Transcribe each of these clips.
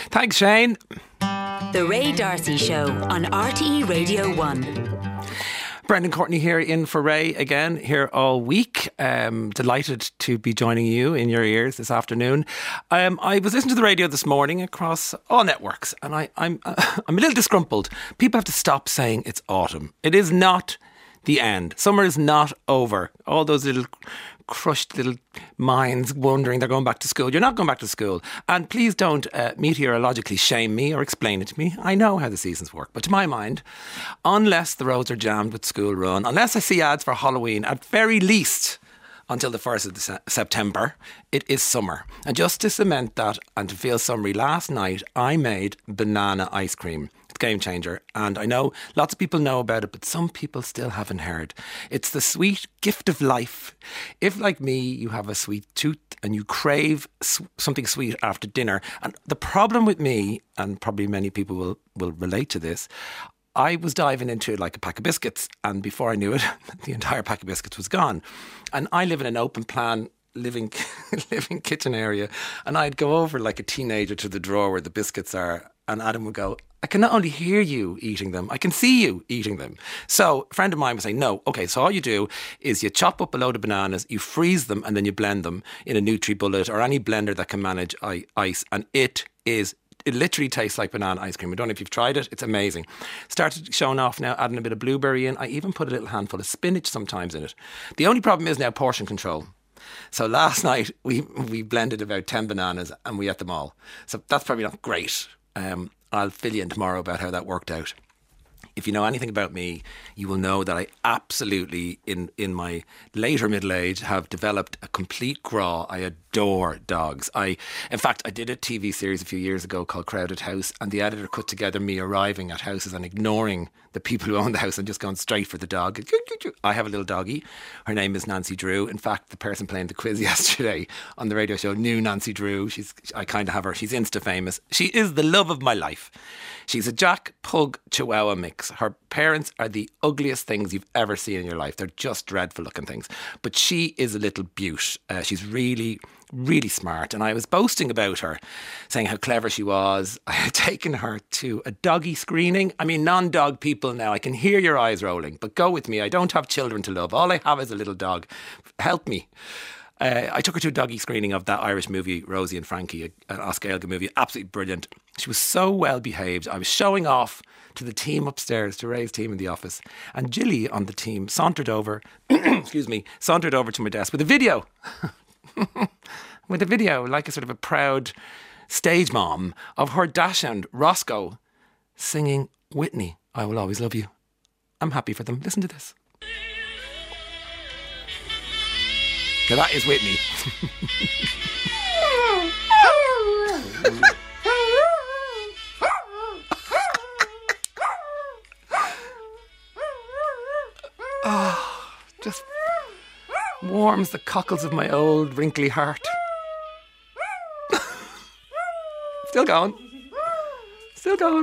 Thanks, Shane. The Ray D'Arcy Show on RTE Radio 1. Brendan Courtney here in for Ray again, here all week. Delighted to be joining you in your ears this afternoon. I was listening to the radio this morning across all networks, and I'm a little disgruntled. People have to stop saying it's autumn. It is not the end. Summer is not over. All those little crushed little minds wondering they're going back to school. You're not going back to school. And please don't meteorologically shame me or explain it to me. I know how the seasons work. But to my mind, unless the roads are jammed with school run, unless I see ads for Halloween, at very least until the 1st of September, it is summer. And just to cement that and to feel summery, last night I made banana ice cream. It's a game changer. And I know lots of people know about it, but some people still haven't heard. It's the sweet gift of life. If, like me, you have a sweet tooth and you crave something sweet after dinner, and the problem with me, and probably many people will relate to this, I was diving into it like a pack of biscuits, and before I knew it, the entire pack of biscuits was gone. And I live in an open plan living kitchen area, and I'd go over like a teenager to the drawer where the biscuits are, and Adam would go, I can not only hear you eating them, I can see you eating them. So a friend of mine was saying, no, okay, so all you do is you chop up a load of bananas, you freeze them, and then you blend them in a NutriBullet or any blender that can manage ice, and it literally tastes like banana ice cream. I don't know if you've tried it. It's amazing. Started showing off now, adding a bit of blueberry in. I even put a little handful of spinach sometimes in it. The only problem is now portion control. So last night we blended about 10 bananas and we ate them all. So that's probably not great. I'll fill you in tomorrow about how that worked out. If you know anything about me, you will know that I absolutely, in my later middle age, have developed a complete graw. I adore dogs. In fact, I did a TV series a few years ago called Crowded House, and the editor put together me arriving at houses and ignoring the people who own the house and just going straight for the dog. I have a little doggy. Her name is Nancy Drew. In fact, the person playing the quiz yesterday on the radio show knew Nancy Drew. I kind of have her. She's Insta famous. She is the love of my life. She's a Jack Pug Chihuahua mix. Her parents are the ugliest things you've ever seen in your life. They're just dreadful looking things. But she is a little beaut. She's really, really smart. And I was boasting about her, saying how clever she was. I had taken her to a doggy screening. I mean, non-dog people now, I can hear your eyes rolling. But go with me. I don't have children to love. All I have is a little dog. Help me. I took her to a doggy screening of that Irish movie, Rosie and Frankie, an Oscar Elga movie. Absolutely brilliant. She was so well behaved. I was showing off to the team upstairs, to Ray's team in the office. And Gilly on the team sauntered over, sauntered over to my desk with a video. With a video, like a sort of a proud stage mom of her dachshund, Roscoe, singing Whitney, I Will Always Love You. I'm happy for them. Listen to this. Now that is Whitney. Oh, just warms the cockles of my old wrinkly heart. Still going. Still going.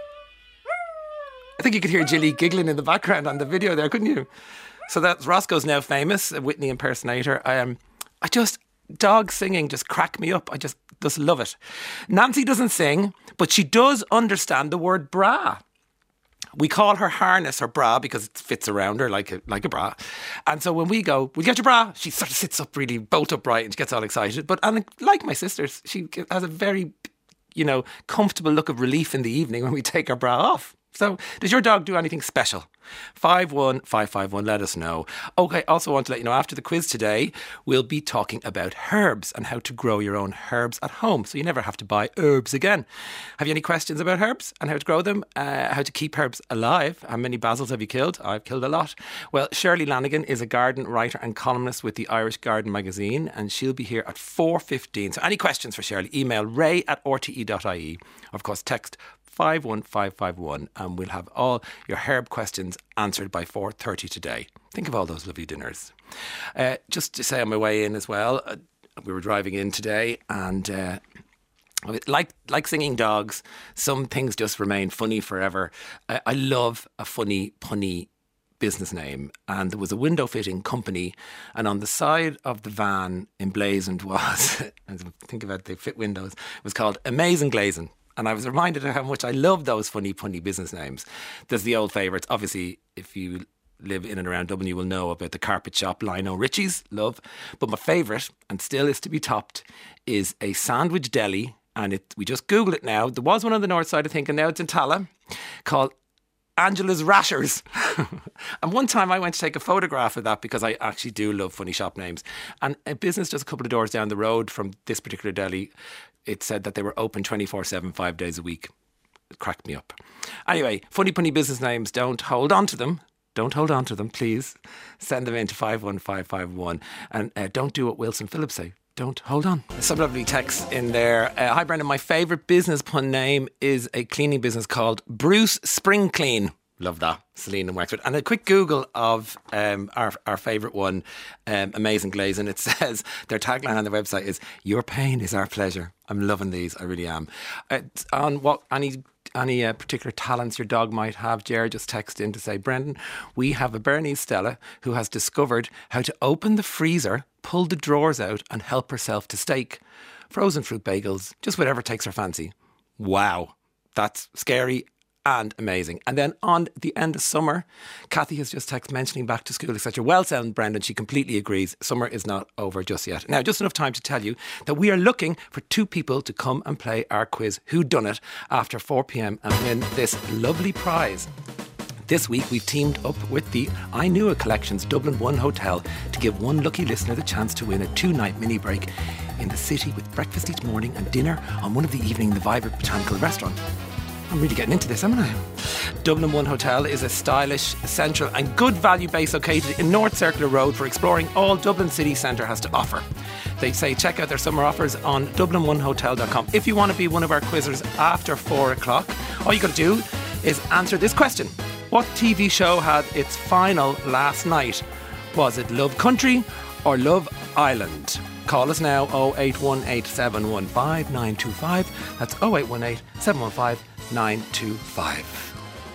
I think you could hear Gilly giggling in the background on the video there, couldn't you? So that's Roscoe's now famous, a Whitney impersonator. Dog singing just crack me up. I just love it. Nancy doesn't sing, but she does understand the word bra. We call her harness her bra because it fits around her like a bra. And so when we go, "Will you get your bra?" she sort of sits up really bolt upright and she gets all excited. But like my sisters, she has a very, comfortable look of relief in the evening when we take our bra off. So, does your dog do anything special? 51551, let us know. Okay, also want to let you know, after the quiz today, we'll be talking about herbs and how to grow your own herbs at home, so you never have to buy herbs again. Have you any questions about herbs and how to grow them? How to keep herbs alive? How many basils have you killed? I've killed a lot. Well, Shirley Lanigan is a garden writer and columnist with the Irish Garden magazine, and she'll be here at 4:15. So any questions for Shirley, email ray@rte.ie. Of course, text 51551 and we'll have all your herb questions answered by 4:30 today. Think of all those lovely dinners. Just to say on my way in as well, we were driving in today and like singing dogs, some things just remain funny forever. I love a funny, punny business name, and there was a window fitting company, and on the side of the van emblazoned was, think about they fit windows, it was called Amazing Glazing. And I was reminded of how much I love those funny, punny business names. There's the old favourites. Obviously, if you live in and around Dublin, you will know about the carpet shop Lino Richie's, love. But my favourite, and still is to be topped, is a sandwich deli. And we just Googled it now. There was one on the north side, I think, and now it's in Tala, called Angela's Rashers. And one time I went to take a photograph of that because I actually do love funny shop names. And a business just a couple of doors down the road from this particular deli, it said that they were open 24/7, 5 days a week. It cracked me up. Anyway, funny punny business names, don't hold on to them. Don't hold on to them, please. Send them in to 51551. And don't do what Wilson Phillips say. Don't hold on. Some lovely text in there. Hi, Brendan. My favourite business pun name is a cleaning business called Bruce Spring Clean. Love that. Celine in Wexford. And a quick Google of our favourite one, Amazing Glaze. And it says their tagline on their website is, "Your pain is our pleasure." I'm loving these. I really am. On what any particular talents your dog might have, Ger just texted in to say, "Brendan, we have a Bernese Stella who has discovered how to open the freezer, pull the drawers out and help herself to steak. Frozen fruit bagels, just whatever takes her fancy." Wow, that's scary and amazing. And then on the end of summer, Kathy has just texted mentioning back to school, etc. Well said, Brendan. She completely agrees. Summer is not over just yet. Now, just enough time to tell you that we are looking for 2 people to come and play our quiz Who Done It after 4 p.m. and win this lovely prize. This week we've teamed up with the I Knew A Collection's Dublin One Hotel to give one lucky listener the chance to win a 2-night mini break in the city with breakfast each morning and dinner on one of the evening in the Vibrant Botanical Restaurant. I'm really getting into this, haven't I? Dublin One Hotel is a stylish, central and good value base located in North Circular Road for exploring all Dublin city centre has to offer. They say check out their summer offers on DublinOneHotel.com. If you want to be one of our quizzers after 4 o'clock, all you got to do is answer this question. What TV show had its final last night? Was it Love Country or Love Island? Call us now, 0818 715 925. That's 0818 715 925.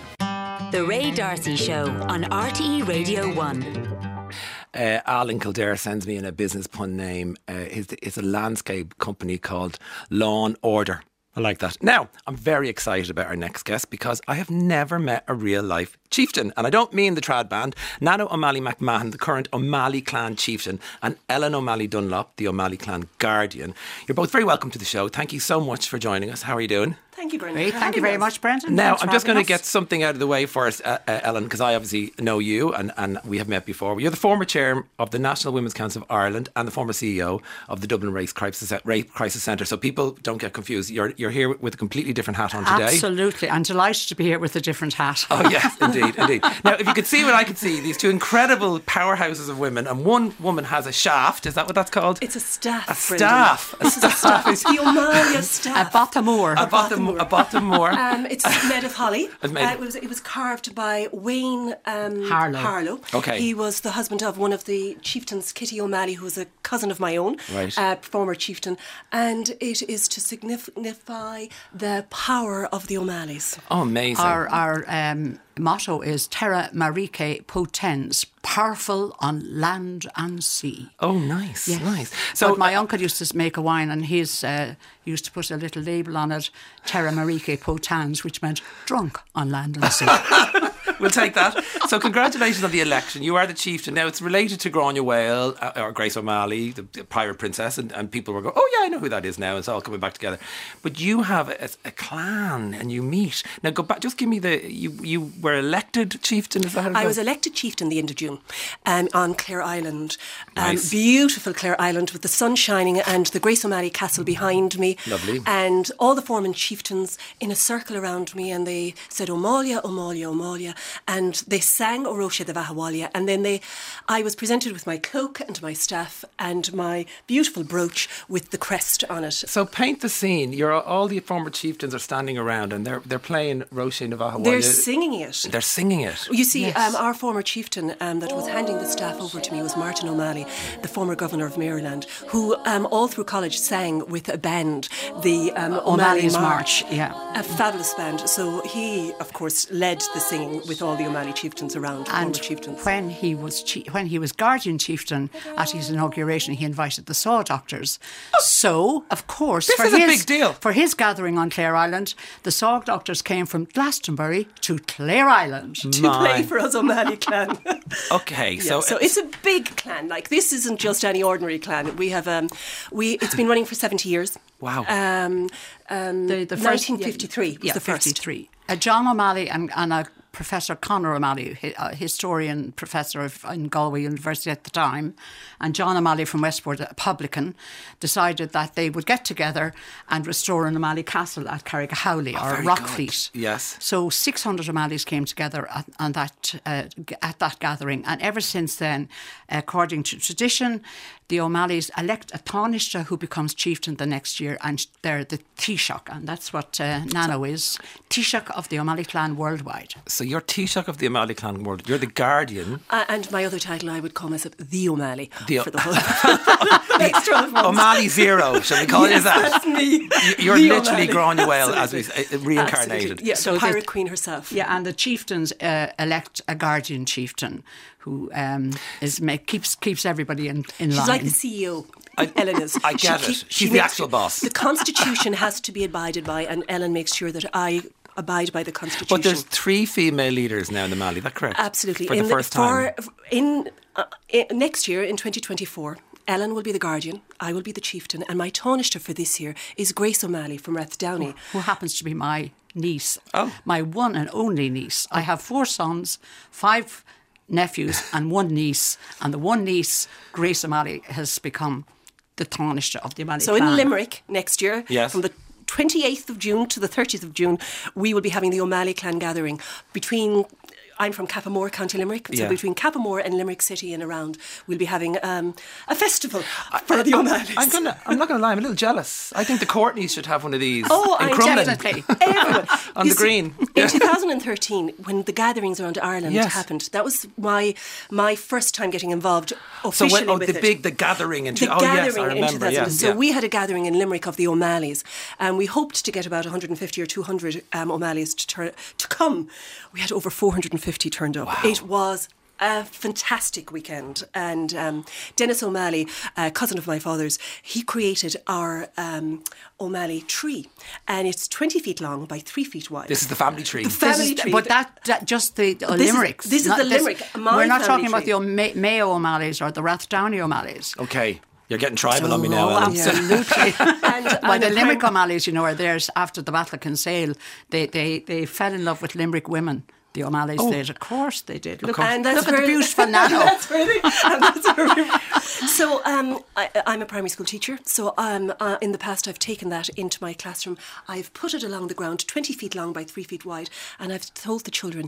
The Ray D'Arcy Show on RTE Radio 1. Alan Kildare sends me in a business pun name. It's a landscape company called Lawn Order. I like that. Now, I'm very excited about our next guest because I have never met a real life chieftain. And I don't mean the trad band. Nana O'Malley McMahon, the current O'Malley clan chieftain, and Ellen O'Malley Dunlop, the O'Malley clan guardian. You're both very welcome to the show. Thank you so much for joining us. How are you doing? Thank you, Brendan. Great. Thank you very much, Brendan. Now, Thanks I'm for just going to having us. get something out of the way first, Ellen, because I obviously know you and we have met before. You're the former chair of the National Women's Council of Ireland and the former CEO of the Dublin Rape Crisis Centre. So people don't get confused. You're here with a completely different hat on today. Absolutely. I'm delighted to be here with a different hat. Oh, yes, indeed. Now, if you could see what I could see, these 2 incredible powerhouses of women, and one woman has a shaft. Is that what that's called? It's a staff. A staff. A staff. It's the O'Malley staff. A Bothamore. A Bothamore. It's made of holly. It's It was carved by Wayne Harlow. Okay. He was the husband of one of the chieftains, Kitty O'Malley, who was a cousin of my own, right. Former chieftain. And it is to signify the power of the O'Malleys. Oh, amazing. Our motto is Terra Marique Potens, powerful on land and sea. Oh, nice, Yes. nice. So my uncle used to make a wine, and he's used to put a little label on it, Terra Marique Potens, which meant drunk on land and sea. We'll take that. So congratulations on the election. You are the chieftain. Now, it's related to Gráinne Whale, or Grace O'Malley, the pirate princess, and people were going, oh yeah, I know who that is now. It's all coming back together. But you have a clan and you meet. Now, go back, just give me you were elected chieftain, is that how it I goes? was elected chieftain the end of June on Clare Island. Nice. Beautiful Clare Island with the sun shining and the Grace O'Malley Castle behind me. Lovely. And all the foreman chieftains in a circle around me, and they said, O'Malia, O'Malia, O'Malia. And they sang Orosha the Vahawalia. And then I was presented with my cloak and my staff and my beautiful brooch with the crest on it. So paint the scene. All the former chieftains are standing around and they're playing Roisin na Vahawalia. They're singing it. They're singing it. You see, Yes. our former chieftain that was handing the staff over to me was Martin O'Malley, the former governor of Maryland, who all through college sang with a band, the O'Malley O'Malley's March. March, yeah. A fabulous band. So he, of course, led the singing with all the O'Malley chieftains around, former chieftains. When he was Guardian Chieftain at his inauguration, he invited the Saw Doctors. So, of course, This is a big deal. For his gathering on Clare Island, the Saw Doctors came from Glastonbury to Clare Island. To play for us O'Malley clan. Okay, so it's a big clan. Like, this isn't just any ordinary clan. We have it's been running for 70 years. Wow. The first 1953 was the first. 53. John O'Malley and a Professor Conor O'Malley, a historian professor in Galway University at the time, and John O'Malley from Westport, a publican, decided that they would get together and restore an O'Malley castle at Carrigahowie, or Rockfleet. Yes. So 600 O'Malleys came together at that gathering, and ever since then, according to tradition, the O'Malleys elect a Taoiseach who becomes chieftain the next year, and they're the Taoiseach, and that's what Nano is, Taoiseach of the O'Malley clan worldwide. So you're Taoiseach of the O'Malley clan world. You're the Guardian. And my other title, I would call myself the O'Malley The for the whole next 12 months. O'Malley Zero, shall we call it that? That's me. You're The literally O'Malley. Gráinne Mhaol as we Absolutely. reincarnated. Absolutely. Yeah, So the Pirate the- Queen herself. Yeah, and the chieftains elect a Guardian chieftain who keeps everybody in line. She's like the CEO. Ellen is. I get it. She's the makes actual sure- boss. The Constitution has to be abided by, and Ellen makes sure that I abide by the Constitution. But there's 3 female leaders now in the Mali, is that correct? Absolutely. For the first time. In next year, in 2024, Ellen will be the Guardian, I will be the Chieftain, and my Taoiseach for this year is Grace O'Malley from Rathdowney. who happens to be my niece, Oh. my one and only niece. I have 4 sons, 5 nephews and 1 niece, and the one niece, Grace O'Malley, has become the Taoiseach of the O'Malley So clan. in Limerick next year, Yes. from the 28th of June to the 30th of June, we will be having the O'Malley clan gathering between... I'm from Cappamore, County Limerick. So Yeah. between Cappamore and Limerick City and around, we'll be having a festival for the O'Malleys. I'm not going to lie, I'm a little jealous. I think the Courtneys should have one of these Oh, in I Crumlin. definitely. Everyone. On You the green. In 2013, when the gatherings around Ireland Yes. happened, that was my first time getting involved So officially when, with it. the gathering in The yes, I gathering in remember. 2000. Yeah, So yeah. we had a gathering in Limerick of the O'Malleys, and we hoped to get about 150 or 200 O'Malleys to come. We had over 450 turned up. Wow. It was a fantastic weekend, and Dennis O'Malley, a cousin of my father's, he created our O'Malley tree, and it's 20 feet long by 3 feet wide. This is the family tree. family tree. But that just the is- Limericks. this is not the Limerick, my We're not family talking about tree. the Mayo O'Malleys or the Rathdowney O'Malleys. Okay, you're getting tribal on me now, Oh, Ellen. absolutely. And Well, I'm the a Limerick prime- O'Malleys, are theirs after the Battle of Kinsale. They fell in love with Limerick women. The O'Malleys did. Of course they did. Look, And that's look at the where- beautiful Nano. That's where So I'm a primary school teacher. So in the past I've taken that into my classroom. I've put it along the ground, 20 feet long by 3 feet wide, and I've told the children,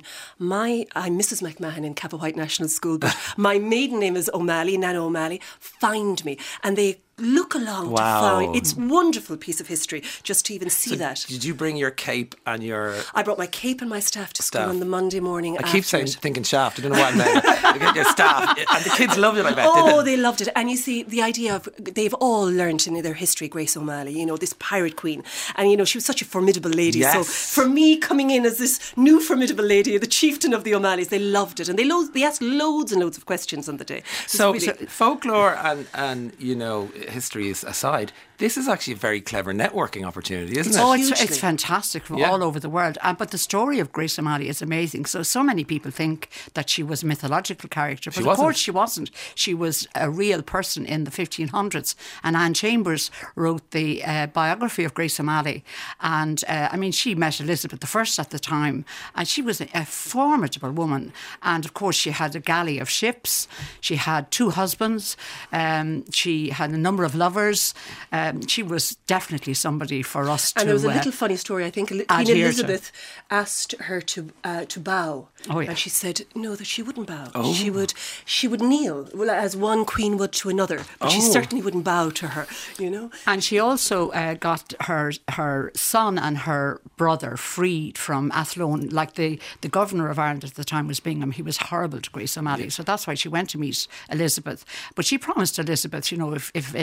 I'm Mrs. McMahon in Kappa White National School, but my maiden name is O'Malley, Nano O'Malley. Find me, and they look along Wow. to find. It's a wonderful piece of history just to even see that. Did you bring your cape and your... I brought my cape and my staff to school Staff. on the Monday morning. I keep after saying, it. thinking shaft. I don't know why I'm there. You get your staff. And the kids loved it, I bet. Oh, didn't they loved it. And you see, the idea of, they've all learnt in their history, Grace O'Malley, this pirate queen. And, she was such a formidable lady. Yes. So for me, coming in as this new formidable lady, the chieftain of the O'Malleys, they loved it. And they asked loads and loads of questions on the day. So, It's really- folklore and history is aside, this is actually a very clever networking opportunity, isn't it? Oh, Hugely. it's fantastic from Yeah. all over the world. But the story of Grace O'Malley is amazing. So many people think that she was a mythological character. But of wasn't. course she wasn't. She was a real person in the 1500s. And Anne Chambers wrote the biography of Grace O'Malley. And she met Elizabeth I at the time. And she was a formidable woman. And of course she had a galley of ships. She had 2 husbands. She had a number of lovers. She was definitely somebody for us to... And there was a little funny story. I think Queen adhere to. Elizabeth asked her to bow, Oh, yeah. and she said no, that she wouldn't bow. She would kneel, well, as one queen would to another, but she certainly wouldn't bow to her. And she also got her son and her brother freed from Athlone. Like the governor of Ireland at the time was Bingham. He was horrible to Grace O'Malley. So that's why she went to meet Elizabeth. But she promised Elizabeth, if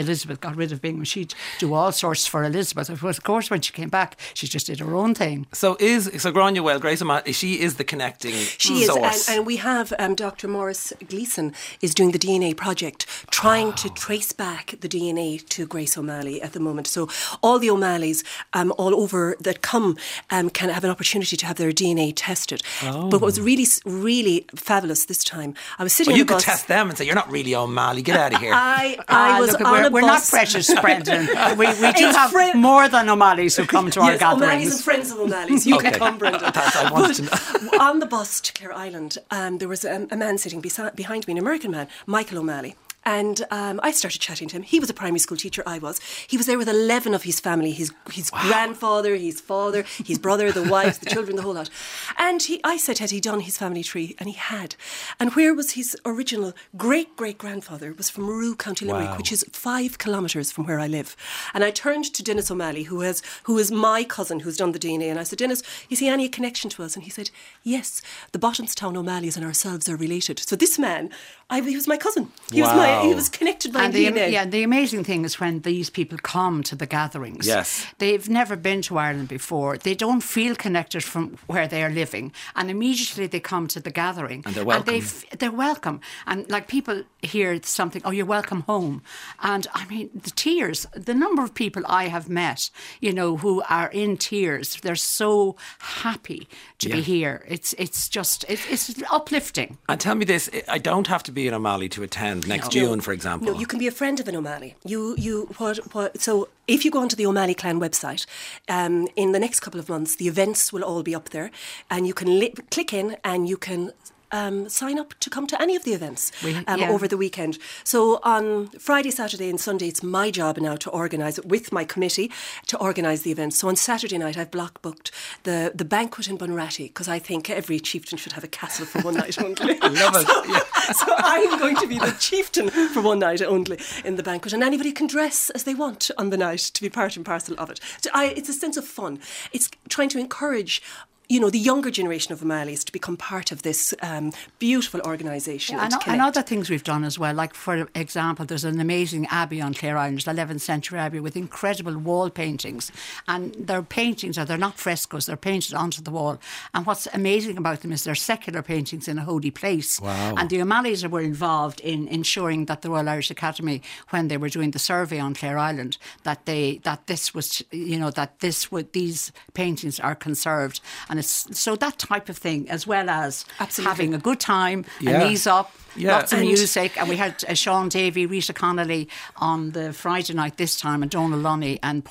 Elizabeth got rid of Bingham, she'd do all sorts for Elizabeth. Of course, when she came back, she just did her own thing. So Grainne, Grace O'Malley, she is the connecting source. And we have Dr. Morris Gleeson is doing the DNA project, trying to trace back the DNA to Grace O'Malley at the moment. So all the O'Malleys all over that come can have an opportunity to have their DNA tested. But what was really, really fabulous this time, I was sitting on you the bus. could test them and say, you're not really O'Malley, get out of here. I was look, on a we're bus. not precious, Brendan. We do have more than O'Malleys who come to our gatherings. O'Malleys and friends of O'Malleys. You can come, Brendan. I wanted to know. On the bus to Clare Island, there was a man sitting behind me, an American man, Michael O'Malley. And I started chatting to him. He was a primary school teacher, I was. He was there with 11 of his family, his grandfather, his father, his brother, the wives, the children, the whole lot. And I said, had he done his family tree? And he had. And where was his original great-great-grandfather? Was from Rue, County Limerick, which is 5 kilometres from where I live. And I turned to Dennis O'Malley, who is my cousin who's done the DNA, and I said, Dennis, is he any connection to us? And he said, yes, the Bottomstown O'Malleys and ourselves are related. So this man, he was my cousin. He was connected by DNA. The amazing thing is when these people come to the gatherings. Yes. They've never been to Ireland before. They don't feel connected from where they are living. And immediately they come to the gathering. And they're welcome. And they're welcome. And like people hear something, oh, you're welcome home. And I mean, the tears, the number of people I have met, who are in tears, they're so happy to be here. It's uplifting. And tell me this, I don't have to be an O'Malley to attend next June, for example. No, you can be a friend of an O'Malley. So if you go onto the O'Malley Clan website, in the next couple of months, the events will all be up there, and you can click in and you can sign up to come to any of the events over the weekend. So on Friday, Saturday and Sunday, it's my job now to organise it with my committee to organise the events. So on Saturday night, I've block booked the banquet in Bunratty, because I think every chieftain should have a castle for one night only. I love it. So I'm going to be the chieftain for one night only in the banquet, and anybody can dress as they want on the night to be part and parcel of it. It's a sense of fun. It's trying to encourage the younger generation of O'Malleys to become part of this beautiful organisation. And other things we've done as well, like for example, there's an amazing abbey on Clare Island, the 11th century abbey, with incredible wall paintings. And they're paintings, they're not frescoes, they're painted onto the wall. And what's amazing about them is they're secular paintings in a holy place. Wow. And the O'Malleys were involved in ensuring that the Royal Irish Academy, when they were doing the survey on Clare Island, that these paintings are conserved. And so that type of thing, as well as having a good time, and knees up, lots of music. And we had Sean Davey, Rita Connolly on the Friday night this time, and Donal Lunny and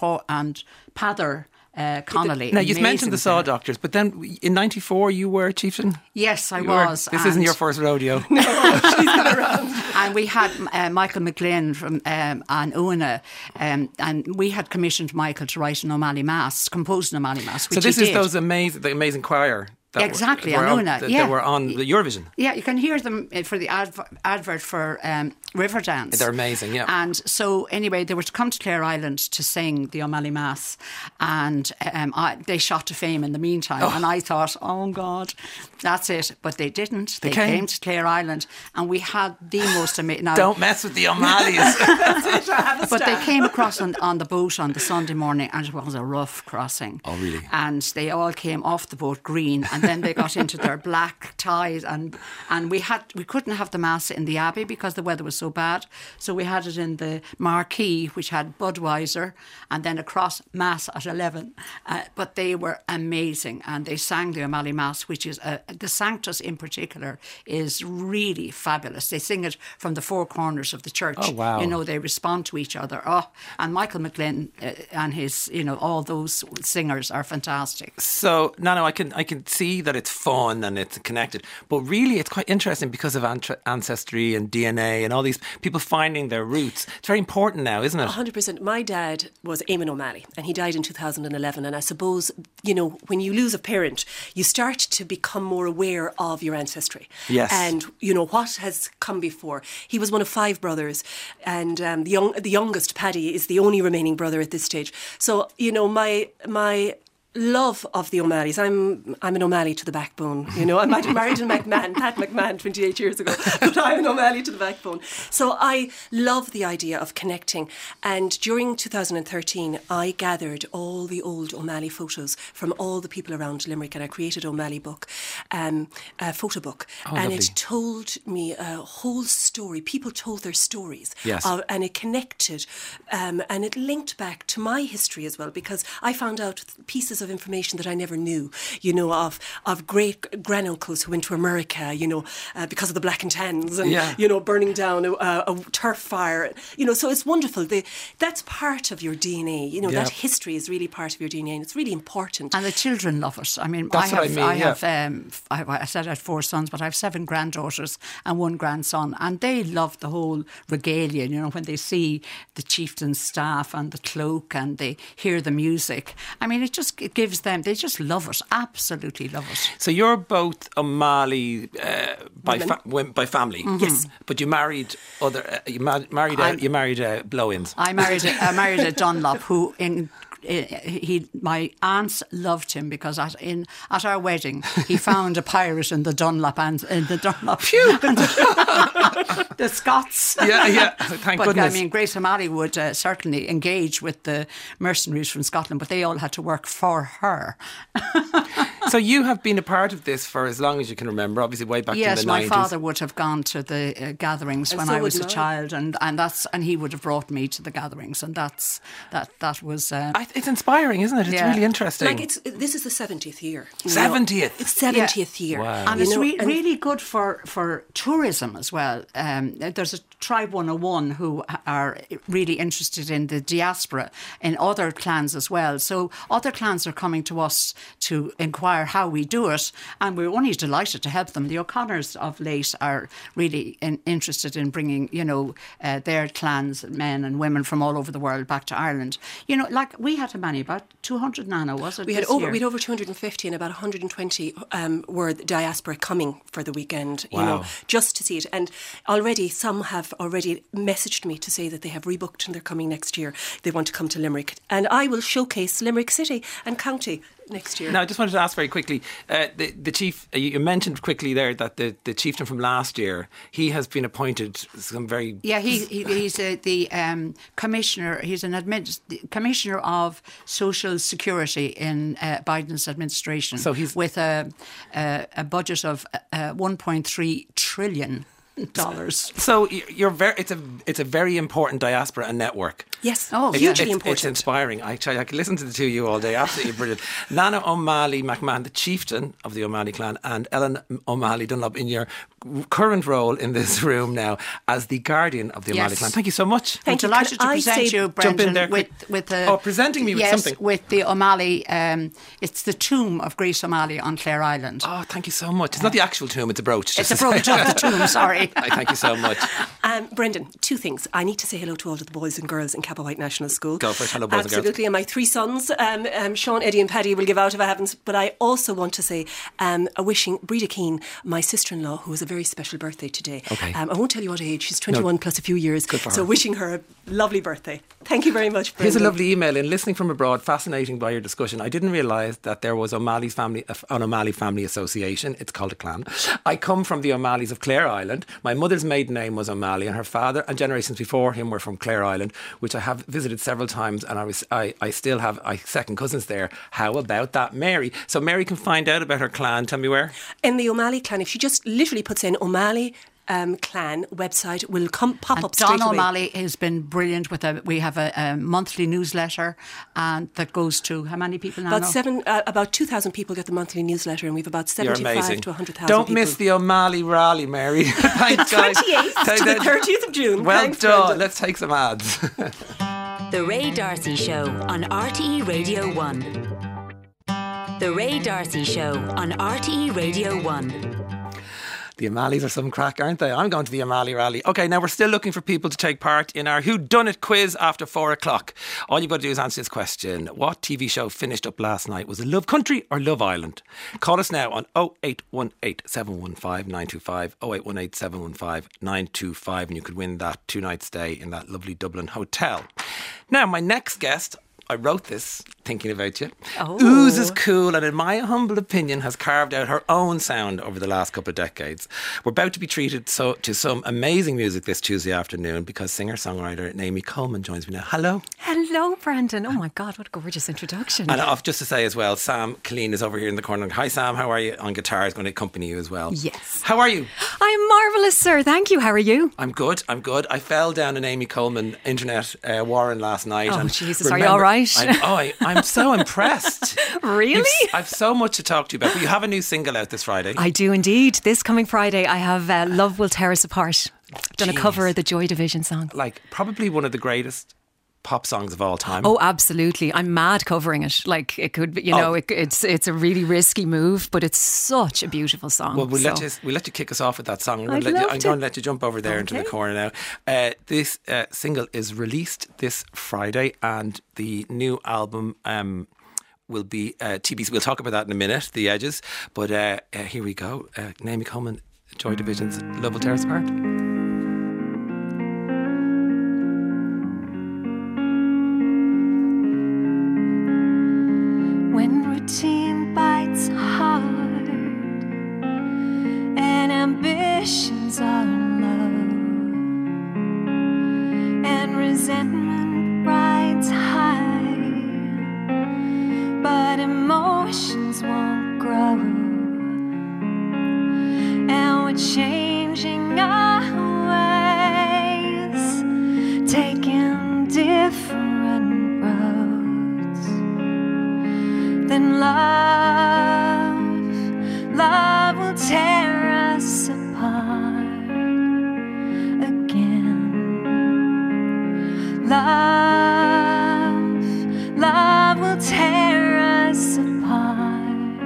Pather Connolly. Now, you've mentioned the Saw Doctors, but then in 94 you were chieftain? Yes, I was. This isn't your first rodeo. No, she's been around. And we had Michael McGlynn from and Una, and we had commissioned Michael to write an O'Malley Mass, compose an O'Malley Mass, which so this he is did. the amazing choir. Exactly, and Una. That were on the Eurovision. Yeah, you can hear them for the advert for Riverdance. They're amazing, yeah. And so anyway, they were to come to Clare Island to sing the O'Malley Mass, and they shot to fame in the meantime. And I thought, oh God, that's it. But they didn't. They came to Clare Island, and we had the most amazing... Don't mess with the O'Malleys. That's it, I have a but they staff. came across on the boat on the Sunday morning, and it was a rough crossing. Oh, really? And they all came off the boat green, and then they got into their black ties, and we couldn't have the Mass in the Abbey because the weather was so bad, so we had it in the Marquee, which had Budweiser, and then across Mass at 11. But they were amazing, and they sang the O'Malley Mass, which is the Sanctus in particular is really fabulous. They sing it from the four corners of the church. Oh, wow. They respond to each other. And Michael McGlynn and his, all those singers are fantastic. So, Nano, I can see that it's fun and it's connected, but really it's quite interesting because of ancestry and DNA and all these people finding their roots. It's very important now, isn't it? 100%. My dad was Eamon O'Malley, and he died in 2011. And I suppose, when you lose a parent, you start to become more aware of your ancestry. Yes. And, what has come before. He was one of 5 brothers, and the youngest, Paddy, is the only remaining brother at this stage. So, my love of the O'Malleys. I'm an O'Malley to the backbone. You know, I might have married a McMahon, Pat McMahon, 28 years ago, but I'm an O'Malley to the backbone. So I love the idea of connecting. And during 2013, I gathered all the old O'Malley photos from all the people around Limerick, and I created O'Malley book, a photo book, and lovely. it told me a whole story. People told their stories, Yes. And it connected, and it linked back to my history as well, because I found out pieces of information that I never knew, you know, of great granduncles who went to America, you know, because of the Black and Tans, and you know, burning down a turf fire, you know. So it's wonderful. That's part of your DNA, you know. That history is really part of your DNA, and it's really important. And the children love it. I mean, That's what I said I had 4 sons, but I have 7 granddaughters and 1 grandson, and they love the whole regalia. You know, when they see the chieftain's staff and the cloak, and they hear the music. I mean, it gives them. They just love it. Absolutely love it. So you're both O'Malley by family, Yes, but you married you married blow-ins. I married a Dunlop who my aunts loved him because at our wedding he found a pirate in the Dunlop Phew. the Scots. Yeah. Thank but goodness. I mean, Grace O'Malley would certainly engage with the mercenaries from Scotland, but they all had to work for her. So you have been a part of this for as long as you can remember, obviously way back in the 90s. Yes, my father would have gone to the gatherings when I was a child, and he would have brought me to the gatherings, and that was. It's inspiring, isn't it? It's really interesting. Like this is the 70th year. 70th. It's 70th year. Wow. And it's really good for tourism as well. There's a Tribe 101 who are really interested in the diaspora in other clans as well. So other clans are coming to us to inquire how we do it, and we're only delighted to help them. The O'Connors of late are really interested in bringing, you know, their clans, men and women from all over the world back to Ireland. You know, like we had about 200 nano, was it? We had over 250, and about 120 were the diaspora coming for the weekend, you know, just to see it. And already some have already messaged me to say that they have rebooked and they're coming next year. They want to come to Limerick, and I will showcase Limerick City and County next year. Now, I just wanted to ask very quickly, the chief, you mentioned quickly there that the chieftain from last year, he has been appointed some very... Yeah, he's the commissioner, he's commissioner of social security in Biden's administration. So he's... with a budget of $1.3 trillion. So it's a very important diaspora and network. Yes, hugely important. It's inspiring. I could listen to the two of you all day. Absolutely brilliant. Nana O'Malley McMahon, the chieftain of the O'Malley clan, and Ellen O'Malley Dunlop in your current role in this room now as the guardian of the O'Malley clan. Thank you so much. I'm delighted to present you, Brendan, with presenting me with something. With the O'Malley. It's the tomb of Grace O'Malley on Clare Island. Oh, thank you so much. It's not the actual tomb; it's a brooch. It's a brooch of the tomb. Sorry. Thank you so much. Brendan, 2 things. I need to say hello to all of the boys and girls in Kappa White National School. Go for it. Hello, boys and girls. Absolutely. And my 3 sons, Sean, Eddie and Paddy, will give out if I haven't. But I also want to say a wishing Breda Keane, my sister-in-law, who has a very special birthday today. Okay. I won't tell you what age. She's 21 plus a few years. Good for her. So wishing her a lovely birthday. Thank you very much, Brendan. Here's a lovely email in. Listening from abroad, fascinating by your discussion. I didn't realise that there was an O'Malley family association. It's called a clan. I come from the O'Malleys of Clare Island. My mother's maiden name was O'Malley, and her father and generations before him were from Clare Island, which I have visited several times, and I still have second cousins there. How about that, Mary? So Mary can find out about her clan. Tell me where. In the O'Malley clan, if she just literally puts in O'Malley clan website, will pop up straight away. Don O'Malley has been brilliant we have a monthly newsletter, and that goes to how many people now? About 2,000 people get the monthly newsletter, and we've about 75 to 100,000 Don't people. miss the O'Malley rally, Mary. Thanks, the 28th to the 30th of June. Well Thanks, done. Brendan. Let's take some ads. The Ray D'Arcy Show on RTE Radio 1. The Ray D'Arcy Show on RTE Radio 1. The O'Malleys are some crack, aren't they? I'm going to the O'Malley rally. OK, now we're still looking for people to take part in our Who Done It quiz after 4 o'clock. All you've got to do is answer this question. What TV show finished up last night? Was it Love Country or Love Island? Call us now on 0818 715 925, 0818 715 925, and you could win that 2-night stay in that lovely Dublin hotel. Now, my next guest, I wrote this thinking about you. Oh. Ooze is cool and in my humble opinion has carved out her own sound over the last couple of decades. We're about to be treated to some amazing music this Tuesday afternoon because singer-songwriter Naomi Coleman joins me now. Hello. Hello, Brendan. Oh my God, what a gorgeous introduction. And just to say as well, Sam Killeen is over here in the corner. Hi Sam, how are you? On guitar is going to accompany you as well. Yes. How are you? I'm marvellous, sir. Thank you. How are you? I'm good. I fell down an Amy Coleman internet warren last night. Oh, Jesus. Are you all right? I'm so impressed. Really? I've so much to talk to you about. But you have a new single out this Friday. I do indeed. This coming Friday, I have Love Will Tear Us Apart. I've done a cover of the Joy Division song. Like, probably one of the greatest pop songs of all time. Oh, absolutely. I'm mad covering it. Like, it could be, it's a really risky move, but it's such a beautiful song. Well, we'll let you kick us off with that song. I'm going to let you jump over there into the corner now. This single is released this Friday, and the new album will be TBC. We'll talk about that in a minute, The Edges. But here we go. Naomi Coleman, Joy Division's Love Will Tear Us Apart. When routine bites hard and ambitions are low and resentment rides high, but emotions won't grow, and we're changing our ways, taking different roads. Then love will tear us apart again. Love will tear us apart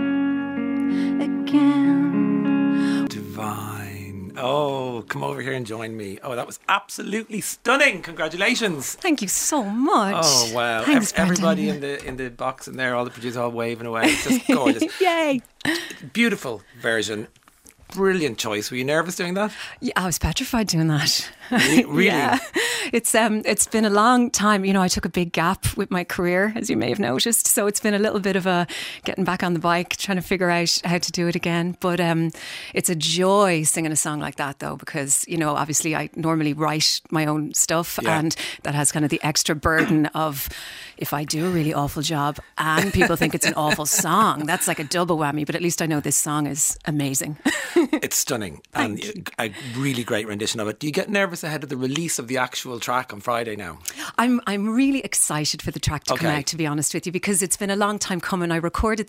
again. Divine. Oh, come over here and join me. Oh, that was absolutely stunning. Congratulations. Thank you so much. Oh, wow. Thanks, Everybody Brendan. in the box in there, all the producers all waving away. It's just gorgeous. Yay. Beautiful version. Brilliant choice. Were you nervous doing that? Yeah, I was petrified doing that. Really? Yeah. It's been a long time. I took a big gap with my career, as you may have noticed. So it's been a little bit of a getting back on the bike, trying to figure out how to do it again. But it's a joy singing a song like that, though, because, obviously I normally write my own stuff, and that has kind of the extra burden of if I do a really awful job and people think it's an awful song, that's like a double whammy. But at least I know this song is amazing. It's stunning and a really great rendition of it. Do you get nervous ahead of the release of the actual track on Friday now? I'm really excited for the track to come out, to be honest with you, because it's been a long time coming. I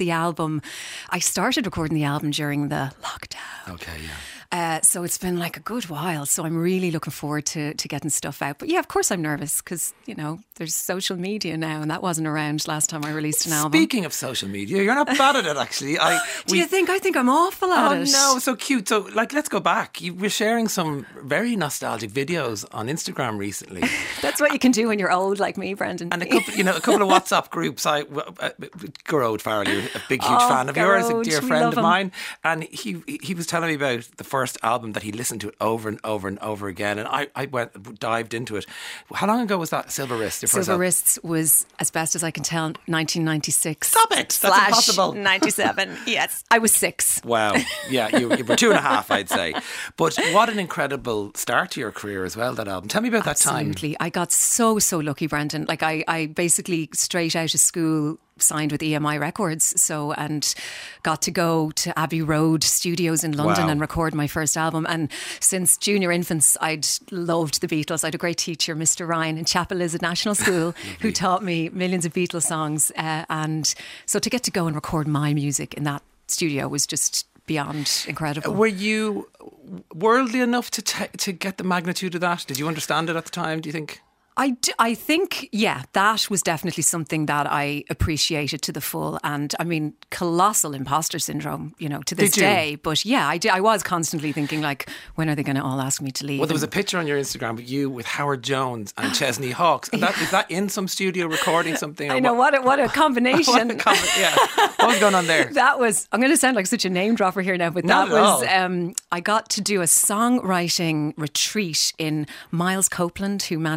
started recording the album during the lockdown. Okay, yeah. So it's been like a good while. So I'm really looking forward to getting stuff out. But yeah, of course I'm nervous because, there's social media now and that wasn't around last time I released an album. Speaking of social media, you're not bad at it actually. Do you think? I think I'm awful at it. Oh no, so cute. So let's go back. You were sharing some very nostalgic videos on Instagram recently. That's what you can do when you're old like me, Brendan. And a couple of WhatsApp groups. Gerard Farrell, a big, huge fan of yours, a dear friend of mine. And he was telling me about the first album that he listened to it over and over and over again. And I dived into it. How long ago was that, Silver Wrists? Silver Wrists was, as best as I can tell, 1996. Stop it! That's impossible. 97. Yes, I was 6. Wow. Yeah, you were 2.5, I'd say. But what an incredible start to your career as well, that album. Tell me about that time. Absolutely. I got so lucky, Brendan. Like I basically straight out of school signed with EMI Records, and got to go to Abbey Road Studios in London and record my first album. And since junior infants, I'd loved the Beatles. I had a great teacher, Mr. Ryan, in Chapel Lizard National School, who taught me millions of Beatles songs. And so to get to go and record my music in that studio was just beyond incredible. Were you worldly enough to get the magnitude of that? Did you understand it at the time, do you think? I think, yeah, that was definitely something that I appreciated to the full. And I mean, colossal imposter syndrome, to this day. But yeah, I was constantly thinking, like, when are they going to all ask me to leave? Well, there was a picture on your Instagram of you with Howard Jones and Chesney Hawkes. And is that in some studio recording something? I know, what a combination. Yeah. What was going on there? That was, I'm going to sound like such a name dropper here now, but that was, I got to do a songwriting retreat in Miles Copeland, who manages the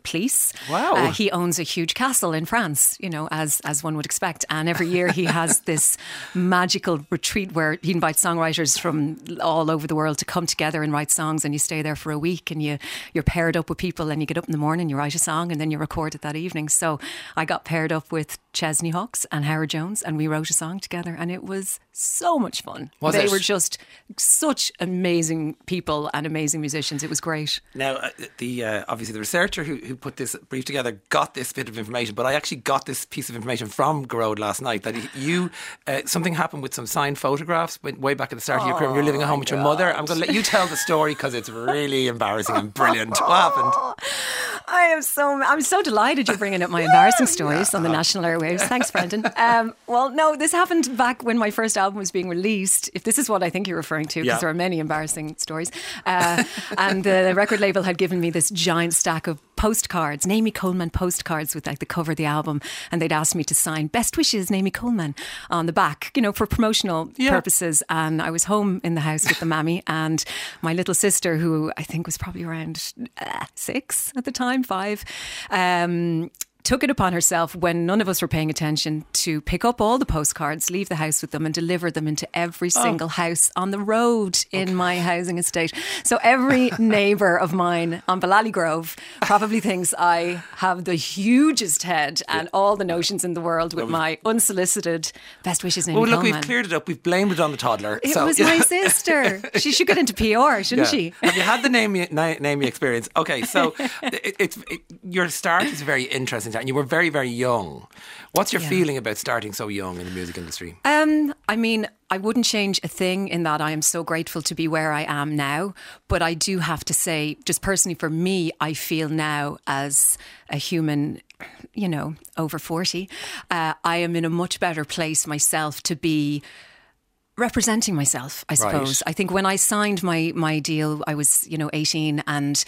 police. Wow. He owns a huge castle in France, as one would expect. And every year he has this magical retreat where he invites songwriters from all over the world to come together and write songs, and you stay there for a week, and you're paired up with people, and you get up in the morning, you write a song, and then you record it that evening. So I got paired up with Chesney Hawkes and Howard Jones, and we wrote a song together, and it was so much fun. They were just such amazing people and amazing musicians. It was great. Now, obviously the researcher who put this brief together got this bit of information, but I actually got this piece of information from Gearóid last night, that something happened with some signed photographs way back at the start of your career. You're living at home with your mother. I'm going to let you tell the story because it's really embarrassing and brilliant. What happened? I'm so delighted you're bringing up my embarrassing stories on the national airwaves. Thanks, Brendan. Well, no, this happened back when my first album was being released, if this is what I think you're referring to, because there are many embarrassing stories. And the record label had given me this giant stack of postcards, Naomi Coleman postcards with like the cover of the album, and they'd asked me to sign "Best wishes, Naomi Coleman" on the back, for promotional purposes. And I was home in the house with the mammy and my little sister, who I think was probably around 6 at the time, 5. Took it upon herself, when none of us were paying attention, to pick up all the postcards, leave the house with them, and deliver them into every single house on the road in my housing estate. So every neighbour of mine on Ballally Grove probably thinks I have the hugest head and all the notions in the world with my unsolicited best wishes. Well, look, we've cleared it up. We've blamed it on the toddler. It was my sister. She should get into PR, shouldn't she? Have you had the Naomi experience? Okay, so your start is very interesting. And you were very, very young. What's your feeling about starting so young in the music industry? I mean, I wouldn't change a thing in that I am so grateful to be where I am now. But I do have to say, just personally for me, I feel now as a human, over 40, I am in a much better place myself to be representing myself, I suppose. Right. I think when I signed my deal, I was, 18, and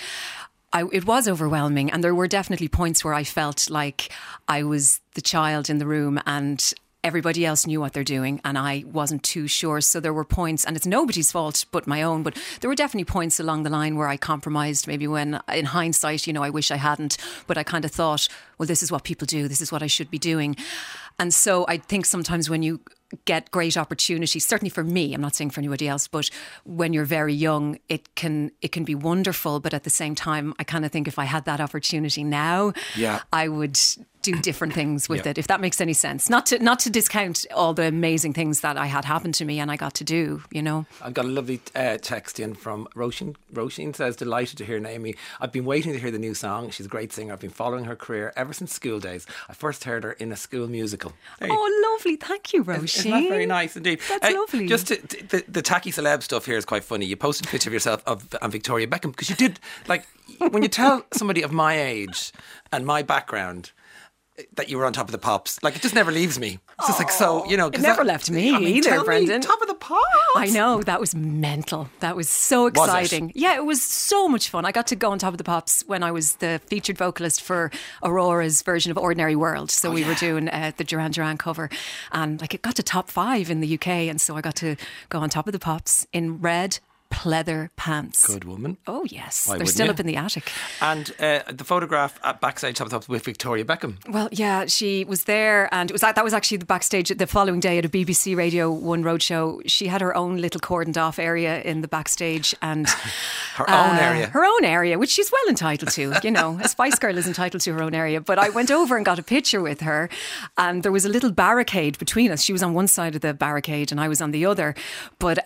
it was overwhelming, and there were definitely points where I felt like I was the child in the room and everybody else knew what they're doing and I wasn't too sure. So there were points, and it's nobody's fault but my own, but there were definitely points along the line where I compromised, maybe when in hindsight, I wish I hadn't, but I kind of thought, well, this is what people do, this is what I should be doing. And so I think sometimes when you get great opportunities, certainly for me, I'm not saying for anybody else, but when you're very young, it can be wonderful. But at the same time, I kind of think if I had that opportunity now, I would do different things with it, if that makes any sense. Not to discount all the amazing things that I had happen to me and I got to do, I've got a lovely text in from Roisin. Roisin says, delighted to hear Naomi. I've been waiting to hear the new song. She's a great singer. I've been following her career ever since school days. I first heard her in a school musical. Oh, lovely. Thank you, Roisin. Isn't that very nice indeed? That's lovely. Just the tacky celeb stuff here is quite funny. You posted a picture of yourself and Victoria Beckham, because you did, like, when you tell somebody of my age and my background that you were on Top of the Pops, like, it just never leaves me. It's just like, so, it never left me either, Brendan. Top of the Pops. I know, that was mental. That was so exciting. Was it? Yeah, it was so much fun. I got to go on Top of the Pops when I was the featured vocalist for Aurora's version of Ordinary World. So we were doing the Duran Duran cover, and like it got to top 5 in the UK, and so I got to go on Top of the Pops in red pleather pants. Good woman. Oh yes, Why they're still up in the attic. And the photograph at backstage Top of the Pops with Victoria Beckham. Well, yeah, she was there, and that was actually the backstage the following day at a BBC Radio 1 roadshow. She had her own little cordoned off area in the backstage, and her own area, which she's well entitled to. A Spice Girl is entitled to her own area. But I went over and got a picture with her, and there was a little barricade between us. She was on one side of the barricade and I was on the other. But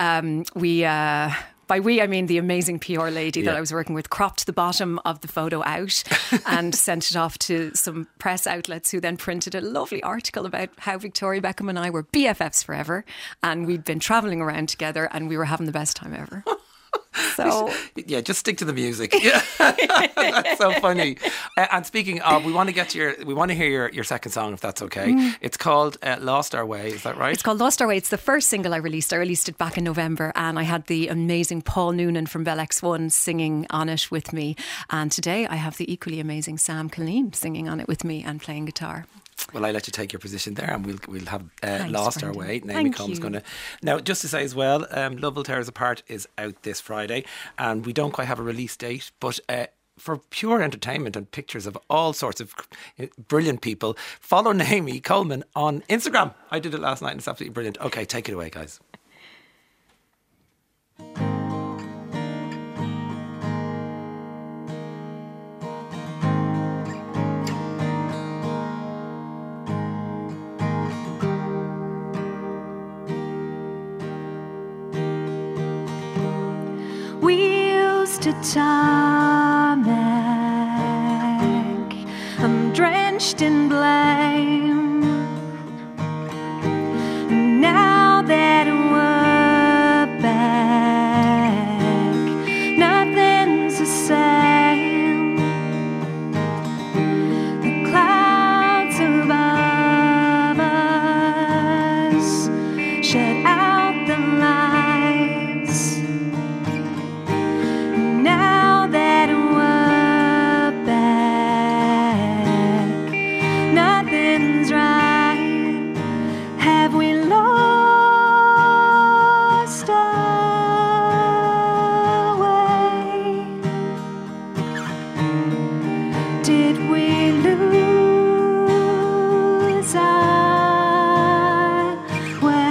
by we, I mean the amazing PR lady that I was working with cropped the bottom of the photo out and sent it off to some press outlets, who then printed a lovely article about how Victoria Beckham and I were BFFs forever, and we'd been travelling around together and we were having the best time ever. So just stick to the music. Yeah, that's so funny. And speaking of, we want to hear your second song, if that's okay. It's called "Lost Our Way." Is that right? It's called "Lost Our Way." It's the first single I released. I released it back in November, and I had the amazing Paul Noonan from Bell X1 singing on it with me. And today I have the equally amazing Sam Killeen singing on it with me and playing guitar. Well, I let you take your position there, and we'll have Lost Brendan. Our Way. Naomi Coleman's going to. Now, just to say as well, Love Will Tear Us Apart is out this Friday, and we don't quite have a release date, but for pure entertainment and pictures of all sorts of brilliant people, follow Naomi Coleman on Instagram. I did it last night and it's absolutely brilliant. Okay, take it away, guys. Wheels to tarmac, I'm drenched in blame. Now that we're back, nothing's the same. The clouds above us shut out the lights. Now that we're back, nothing's right. Have we lost our way? Did we lose our way?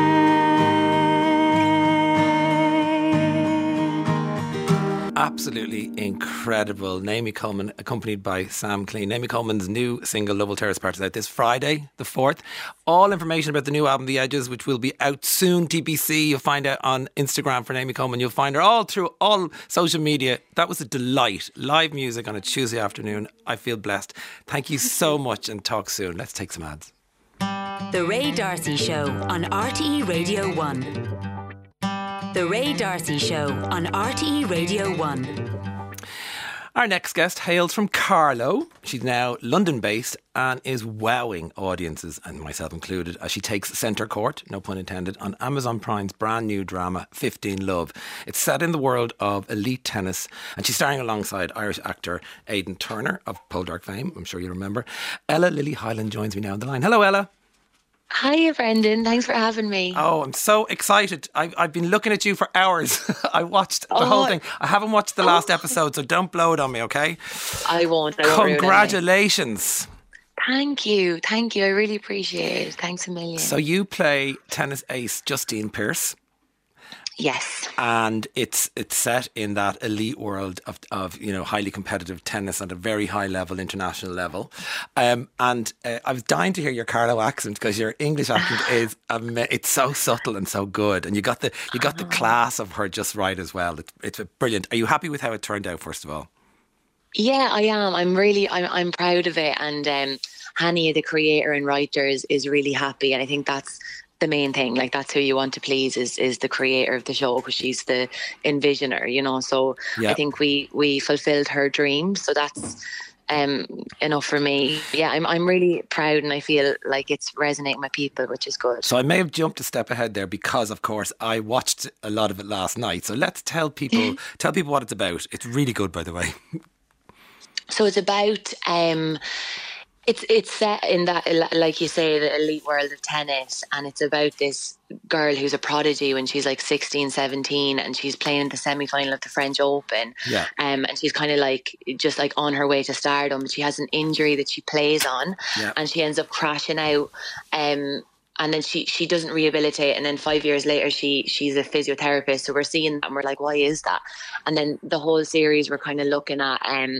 Absolutely incredible. Naomi Coleman, accompanied by Sam Clean. Naomi Coleman's new single, Love Will Tear Us Apart, is out this Friday, the 4th. All information about the new album, The Edges, which will be out soon, TBC. You'll find out on Instagram for Naomi Coleman. You'll find her all through all social media. That was a delight. Live music on a Tuesday afternoon. I feel blessed. Thank you so much and talk soon. Let's take some ads. The Ray D'Arcy Show on RTE Radio 1. The Ray D'Arcy Show on RTE Radio 1. Our next guest hails from Carlow. She's now London-based and is wowing audiences, and myself included, as she takes centre court, no pun intended, on Amazon Prime's brand new drama 15 Love. It's set in the world of elite tennis, and she's starring alongside Irish actor Aidan Turner of Poldark fame. I'm sure you remember. Ella Lily Hyland joins me now on the line. Hello, Ella. Hiya, Brendan. Thanks for having me. Oh, I'm so excited. I've been looking at you for hours. I watched the whole thing. I haven't watched the last episode, so don't blow it on me, okay? I won't. I won't. Congratulations. Thank you. Thank you. I really appreciate it. Thanks a million. So you play tennis ace Justine Pearce. Yes. And it's set in that elite world of highly competitive tennis at a very high level, international level. I was dying to hear your Carlow accent, because your English accent is it's so subtle and so good, and you got the class of her just right as well. It's brilliant. Are you happy with how it turned out, first of all? Yeah, I am. I'm proud of it, and Hania, the creator and writer, is really happy, and I think that's the main thing. Like, that's who you want to please is the creator of the show, because she's the envisioner, so yeah. I think we fulfilled her dream, so that's enough for me. Yeah, I'm really proud, and I feel like it's resonating with people, which is good. So I may have jumped a step ahead there, because of course I watched a lot of it last night, so let's tell people what it's about. It's really good, by the way. So it's about It's set in that, like you say, the elite world of tennis, and it's about this girl who's a prodigy when she's like 16, 17, and she's playing in the semi-final of the French Open. Yeah. And she's kind of just on her way to stardom, but she has an injury that she plays on, and she ends up crashing out. And then she doesn't rehabilitate, and then 5 years later she's a physiotherapist. So we're seeing that, and we're like, why is that? And then the whole series we're kind of looking at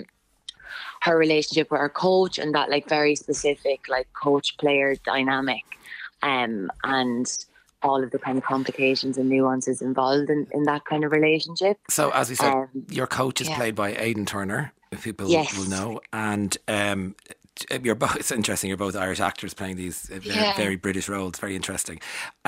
her relationship with her coach, and that very specific coach-player dynamic, and all of the kind of complications and nuances involved in that kind of relationship. So, as we said, your coach is played by Aidan Turner, if people will know, and you're both, it's interesting, you're both Irish actors playing these very British roles. Very interesting.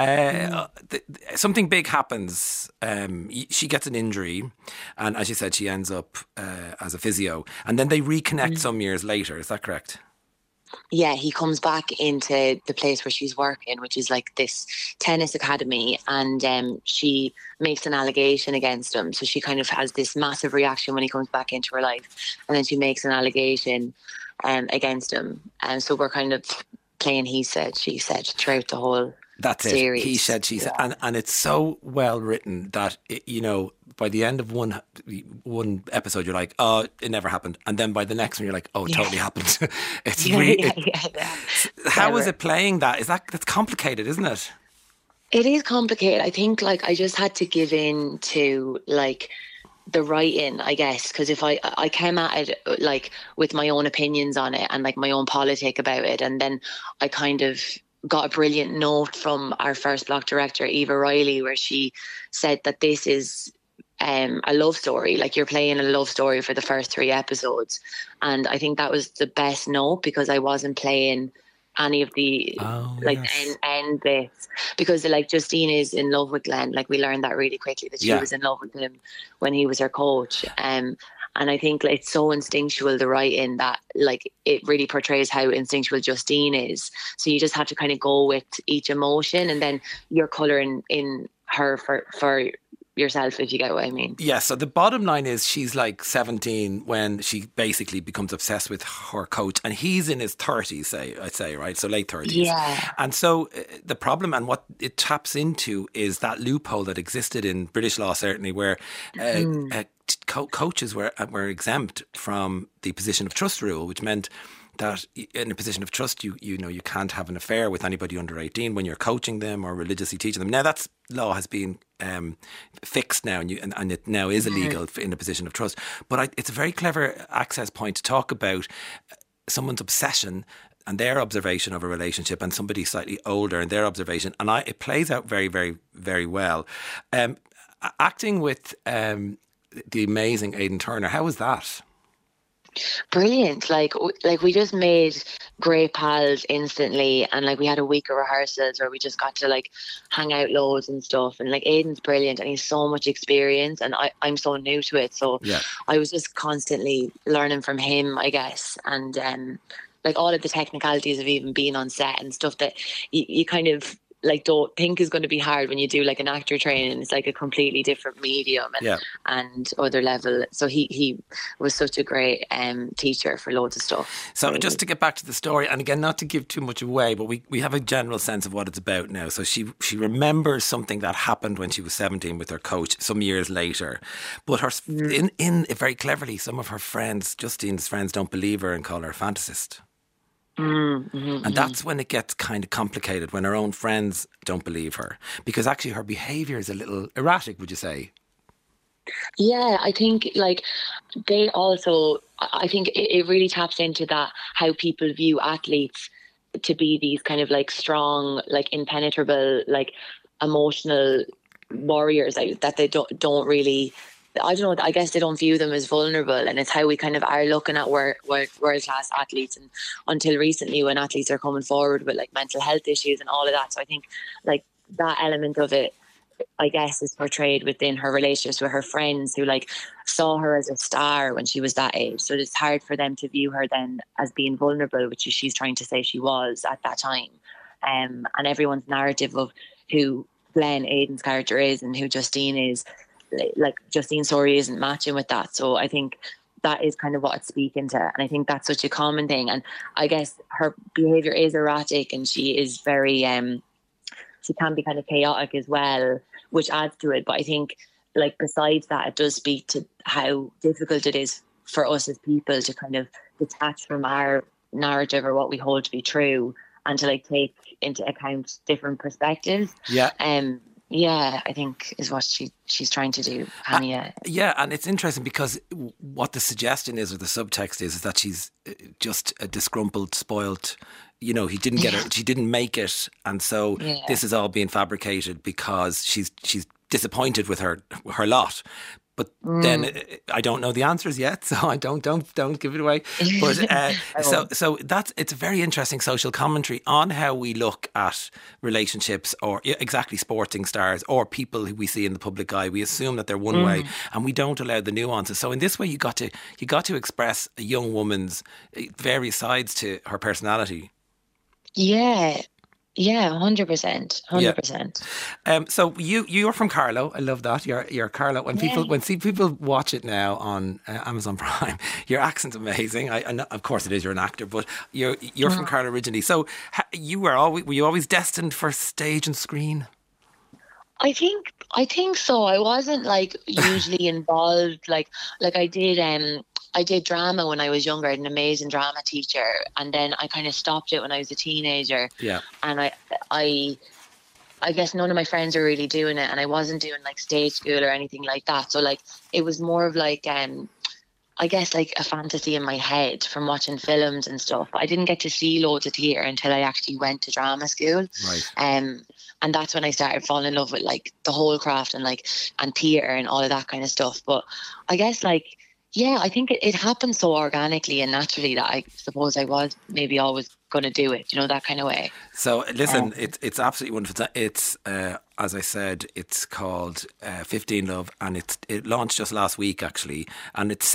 Something big happens. She gets an injury, and as you said, she ends up as a physio, and then they reconnect some years later. Is that correct? Yeah, he comes back into the place where she's working, which is this tennis academy, and she makes an allegation against him. So she kind of has this massive reaction when he comes back into her life, and then she makes an allegation against him. And so we're kind of playing he said, she said throughout the whole series. He said, she said. And it's so well written that, by the end of one episode, you're like, oh, it never happened, and then by the next one, you're like, oh, it totally happened. It's really. How is it playing that? That's complicated, isn't it? It is complicated. I think like I just had to give in to like the writing, I guess, because if I came at it like with my own opinions on it and like my own politic about it, and then I kind of got a brilliant note from our first block director, Eva Riley, where she said that this is a love story, like you're playing a love story for the first 3 episodes. And I think that was the best note, because I wasn't playing any of the end bits, because like Justine is in love with Glenn. Like we learned that really quickly, that she was in love with him when he was her coach. And I think like, it's so instinctual, the writing, that like it really portrays how instinctual Justine is. So you just have to kind of go with each emotion, and then you're colouring in her for yourself, if you get what I mean. Yeah, so the bottom line is she's like 17 when she basically becomes obsessed with her coach, and he's in his 30s, I'd say, right? So late 30s. Yeah. And so the problem, and what it taps into, is that loophole that existed in British law, certainly, where coaches were exempt from the position of trust rule, which meant that in a position of trust, you can't have an affair with anybody under 18 when you're coaching them or religiously teaching them. Now that law has been fixed now, and it now is illegal in a position of trust. But it's a very clever access point to talk about someone's obsession and their observation of a relationship, and somebody slightly older and their observation. And it plays out very, very, very well. Acting with the amazing Aidan Turner, how was that? Brilliant. Like we just made great pals instantly, and like we had a week of rehearsals where we just got to like hang out loads and stuff. And like Aidan's brilliant, and he's so much experience, and I'm so new to it, so I was just constantly learning from him, I guess. And like all of the technicalities of even being on set and stuff that you kind of like don't think is going to be hard when you do like an actor training. It's like a completely different medium and other level. So he was such a great teacher for loads of stuff. So just to get back to the story, and again, not to give too much away, but we have a general sense of what it's about now. So she remembers something that happened when she was 17 with her coach some years later, but her in very cleverly, some of her friends, Justine's friends, don't believe her and call her a fantasist. And that's when it gets kind of complicated, when her own friends don't believe her, because actually her behaviour is a little erratic, would you say? Yeah, I think like they also, I think it really taps into that, how people view athletes to be these kind of like strong, like impenetrable, like emotional warriors that they don't really, I don't know, I guess they don't view them as vulnerable. And it's how we kind of are looking at world-class athletes, and until recently when athletes are coming forward with like mental health issues and all of that. So I think like that element of it, I guess, is portrayed within her relationships with her friends, who like saw her as a star when she was that age. So it's hard for them to view her then as being vulnerable, which she's trying to say she was at that time. And everyone's narrative of who Glenn, Aidan's character, is and who Justine is, like Justine's story isn't matching with that. So I think that is kind of what it's speaking to, and I think that's such a common thing. And I guess her behaviour is erratic, and she is very she can be kind of chaotic as well, which adds to it. But I think like besides that, it does speak to how difficult it is for us as people to kind of detach from our narrative or what we hold to be true, and to like take into account different perspectives. Yeah, I think is what she's trying to do, Hania. Yeah, and it's interesting because what the suggestion is, or the subtext is that she's just a disgruntled, spoilt. You know, he didn't get her, she didn't make it, and so this is all being fabricated because she's disappointed with her lot. But then I don't know the answers yet, so I don't give it away. But so it's a very interesting social commentary on how we look at relationships, or exactly sporting stars or people who we see in the public eye. We assume that they're one way, and we don't allow the nuances. So in this way, you got to express a young woman's various sides to her personality. Yeah. Yeah, 100%. 100%. So you're from Carlow. I love that. You're Carlow. When people watch it now on Amazon Prime, your accent's amazing. I know, of course it is. You're an actor, but you're from Carlow originally. So were you always destined for stage and screen? I think so. I wasn't like usually involved. Like I did drama when I was younger. I had an amazing drama teacher, and then I kind of stopped it when I was a teenager. Yeah. And I guess none of my friends were really doing it, and I wasn't doing like stage school or anything like that. So like it was more of like I guess like a fantasy in my head from watching films and stuff. I didn't get to see loads of theatre until I actually went to drama school. Right. And that's when I started falling in love with like the whole craft and theatre and all of that kind of stuff. But I guess like, yeah, I think it happened so organically and naturally that I suppose I was maybe always going to do it, that kind of way. So listen, it's absolutely wonderful. It's as I said, it's called 15 Love, and it launched just last week actually, and it's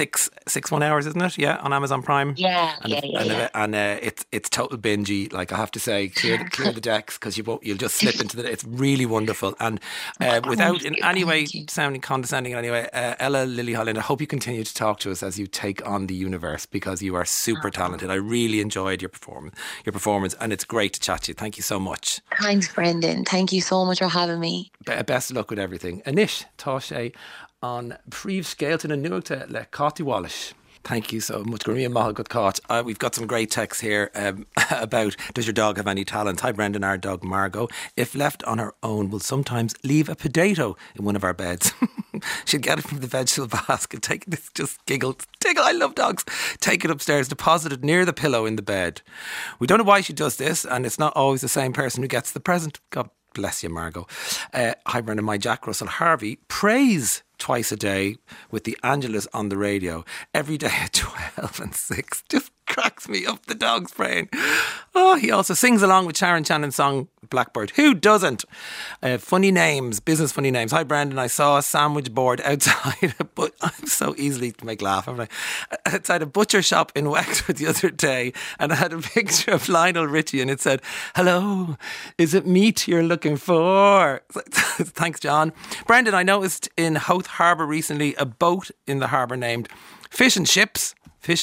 1 hours, isn't it? Yeah, on Amazon Prime. Yeah, and it's total bingey. Like I have to say, clear the decks because you'll just slip into the. It's really wonderful, and without in any way sounding condescending in any way, Ella Lily Holland, I hope you continue to talk to us as you take on the universe because you are super talented. I really enjoyed your performance, and it's great to chat to you. Thank you so much. Thanks, Brendan. Thank you so much for having me. Best of luck with everything. Anish Toshe on Príomh Scéalta na Nuachta le Cátaí Wallis. Thank you so much. We've got some great texts here about does your dog have any talent? Hi Brendan, our dog Margot, if left on her own, will sometimes leave a potato in one of our beds. She'd get it from the vegetable basket, take it, just giggle, I love dogs. Take it upstairs, deposit it near the pillow in the bed. We don't know why she does this, and it's not always the same person who gets the present. God bless you, Margot. Hi Brendan, my Jack Russell Harvey prays twice a day with the Angelus on the radio every day at 12 and 6. Just cracks me up, the dog's praying. Oh, he also sings along with Sharon Shannon's song Blackbird. Who doesn't? Funny names, business funny names. Hi Brendan, I saw a sandwich board outside but I'm so easily to make laugh, haven't I? Outside a butcher shop in Wexford the other day, and I had a picture of Lionel Richie and it said, hello, is it meat you're looking for? Thanks John. Brendan, I noticed in Howth Harbour recently a boat in the harbour named Fish and Chips.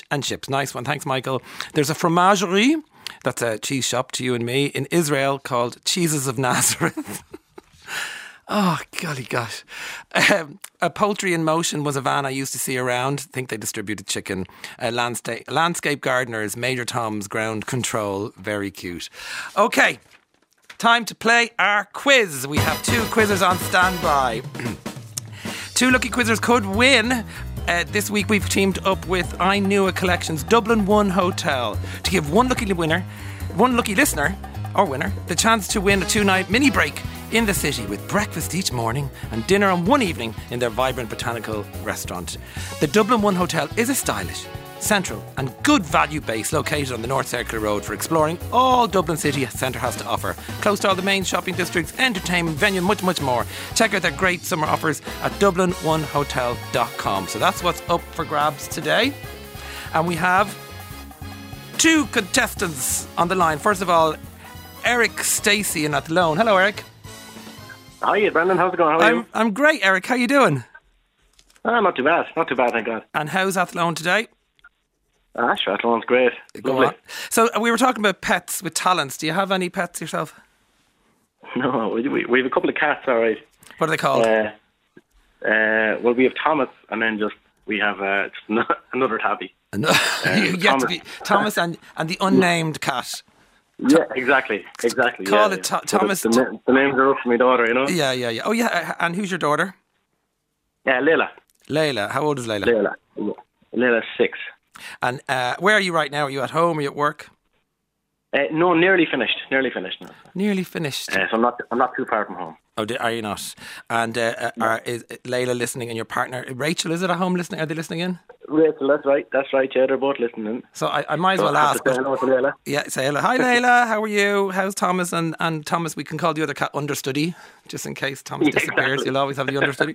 Nice one. Thanks, Michael. There's a fromagerie, that's a cheese shop to you and me, in Israel called Cheeses of Nazareth. Oh, golly gosh. A Poultry in Motion was a van I used to see around. I think they distributed chicken. Landscape Gardeners, Major Tom's Ground Control. Very cute. Okay, time to play our quiz. We have 2 quizzers on standby. 2 lucky quizzers could win. This week we've teamed up with I Knew a Collection's Dublin One Hotel to give one lucky listener or winner the chance to win a 2-night mini break in the city with breakfast each morning and dinner on one evening in their vibrant botanical restaurant. The Dublin One Hotel is a stylish, central and good value base located on the North Circular Road for exploring all Dublin city centre has to offer. Close to all the main shopping districts, entertainment venue, much, much more. Check out their great summer offers at dublinonehotel.com. So that's what's up for grabs today. And we have 2 contestants on the line. First of all, Eric Stacey in Athlone. Hello, Eric. Hi, Brendan. How's it going? How are you? I'm great, Eric. How you doing? Not too bad. Not too bad, thank God. And how's Athlone today? Sure, Athlone's great. Go on. So we were talking about pets with talents. Do you have any pets yourself? No, we have a couple of cats, all right. What are they called? Well, we have Thomas, and then we have another tabby. You get Thomas. to be Thomas and the unnamed cat. Yeah, exactly. Call it Thomas. The names are up for my daughter, you know? Yeah. Oh, yeah. And who's your daughter? Layla. Layla. How old is Layla? Layla's 6. And where are you right now? Are you at home? Are you at work? No, nearly finished now. Nearly finished. So I'm not too far from home. Oh, are you not? And is Layla listening? And your partner Rachel, is it at home listening? Are they listening in? Rachel, that's right. Yeah, they're both listening. So I might as well ask. Say hello to Layla. Yeah, say hello. Hi Layla, how are you? How's Thomas? And Thomas, we can call the other cat understudy, just in case Thomas disappears. Exactly. You'll always have the understudy.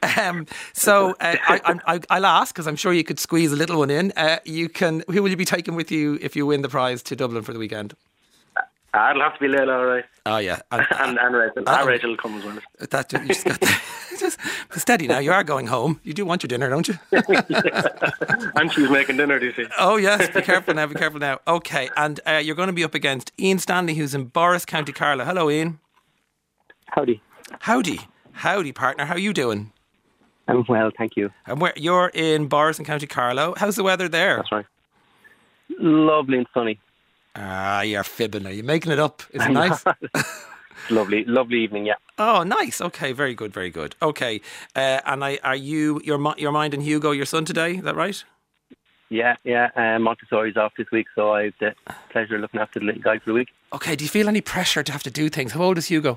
I'll ask, because I'm sure you could squeeze a little one in. Who will you be taking with you if you win the prize to Dublin for the weekend? It'll have to be Layla, all right. Oh, yeah. And Rachel. Rachel will come as well. You just got just steady now. You are going home. You do want your dinner, don't you? And she's making dinner, do you see? Oh, yes. Be careful now. Okay. And you're going to be up against Ian Stanley, who's in Boris, County Carlow. Hello, Ian. Howdy. Howdy, partner. How are you doing? I'm well, thank you. And you're in Borris in County Carlow. How's the weather there? That's right. Lovely and sunny. Ah, you're fibbing. Are you making it up? Is it nice? Lovely evening, yeah. Oh, nice. Okay, very good, very good. Okay, and are you your minding Hugo, your son, today? Is that right? Yeah. Montessori's off this week, so I have the pleasure of looking after the little guy for a week. Okay, do you feel any pressure to have to do things? How old is Hugo?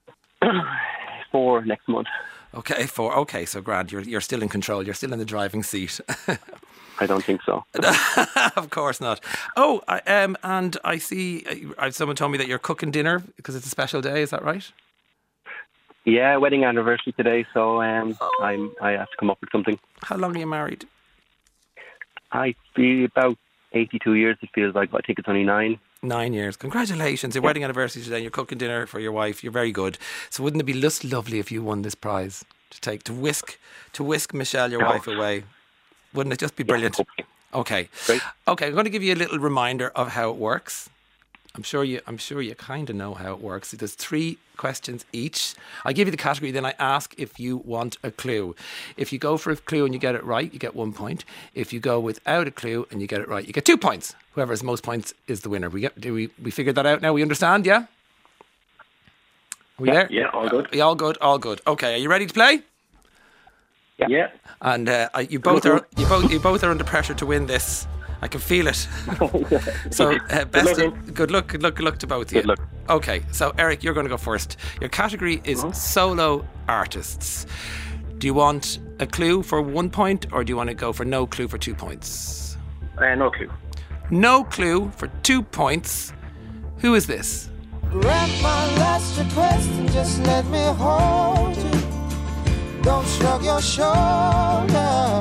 4 next month. Okay, 4. Okay, so grand. You're still in control. You're still in the driving seat. I don't think so. Of course not. Oh, and I see someone told me that you're cooking dinner because it's a special day. Is that right? Yeah, wedding anniversary today, so I have to come up with something. How long are you married? I feel about 82 years. It feels like, but I think it's only 9. 9 years. Congratulations! Your wedding anniversary today. You're cooking dinner for your wife. You're very good. So wouldn't it be just lovely if you won this prize to whisk Michelle, your wife, away? Wouldn't it just be brilliant? Yeah, okay. Great. Okay, I'm going to give you a little reminder of how it works. I'm sure you kind of know how it works. There's 3 questions each. I give you the category, then I ask if you want a clue. If you go for a clue and you get it right, you get 1 point. If you go without a clue and you get it right, you get 2 points. Whoever has most points is the winner. We figured that out now? We understand, yeah? Are we there? Yeah, all good. All good, all good. Okay, are you ready to play? Yeah. And you both are under pressure to win this. I can feel it. So good luck to both of you. Good luck. Okay, so Eric, you're going to go first. Your category is solo artists. Do you want a clue for 1 point, or do you want to go for no clue for 2 points? No clue. No clue for 2 points. Who is this? Grant my last request and just let me hold you. Don't shrug your shoulders.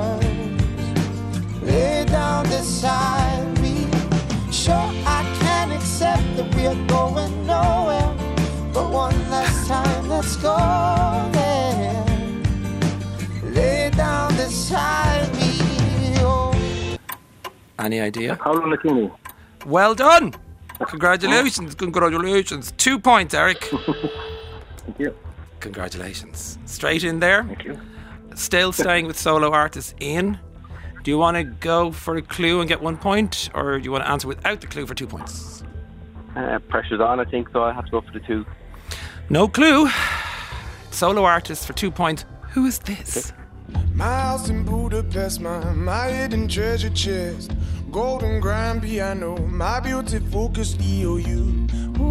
Lay down beside me. Sure, I can accept that we're going nowhere, but one last time, let's go there. Lay down beside me. Oh. Any idea? Paolo Nutini. Well done. Congratulations. 2 points, Eric. Thank you. Congratulations. Straight in there. Thank you. Still staying with solo artist Ian. Do you want to go for a clue and get 1 point, or do you want to answer without the clue for 2 points? Pressure's on, I think, so I have to go for the 2. No clue. Solo artist for 2 points. Who is this? My house in Budapest, my hidden treasure chest, golden grand piano, my beauty focused EOU.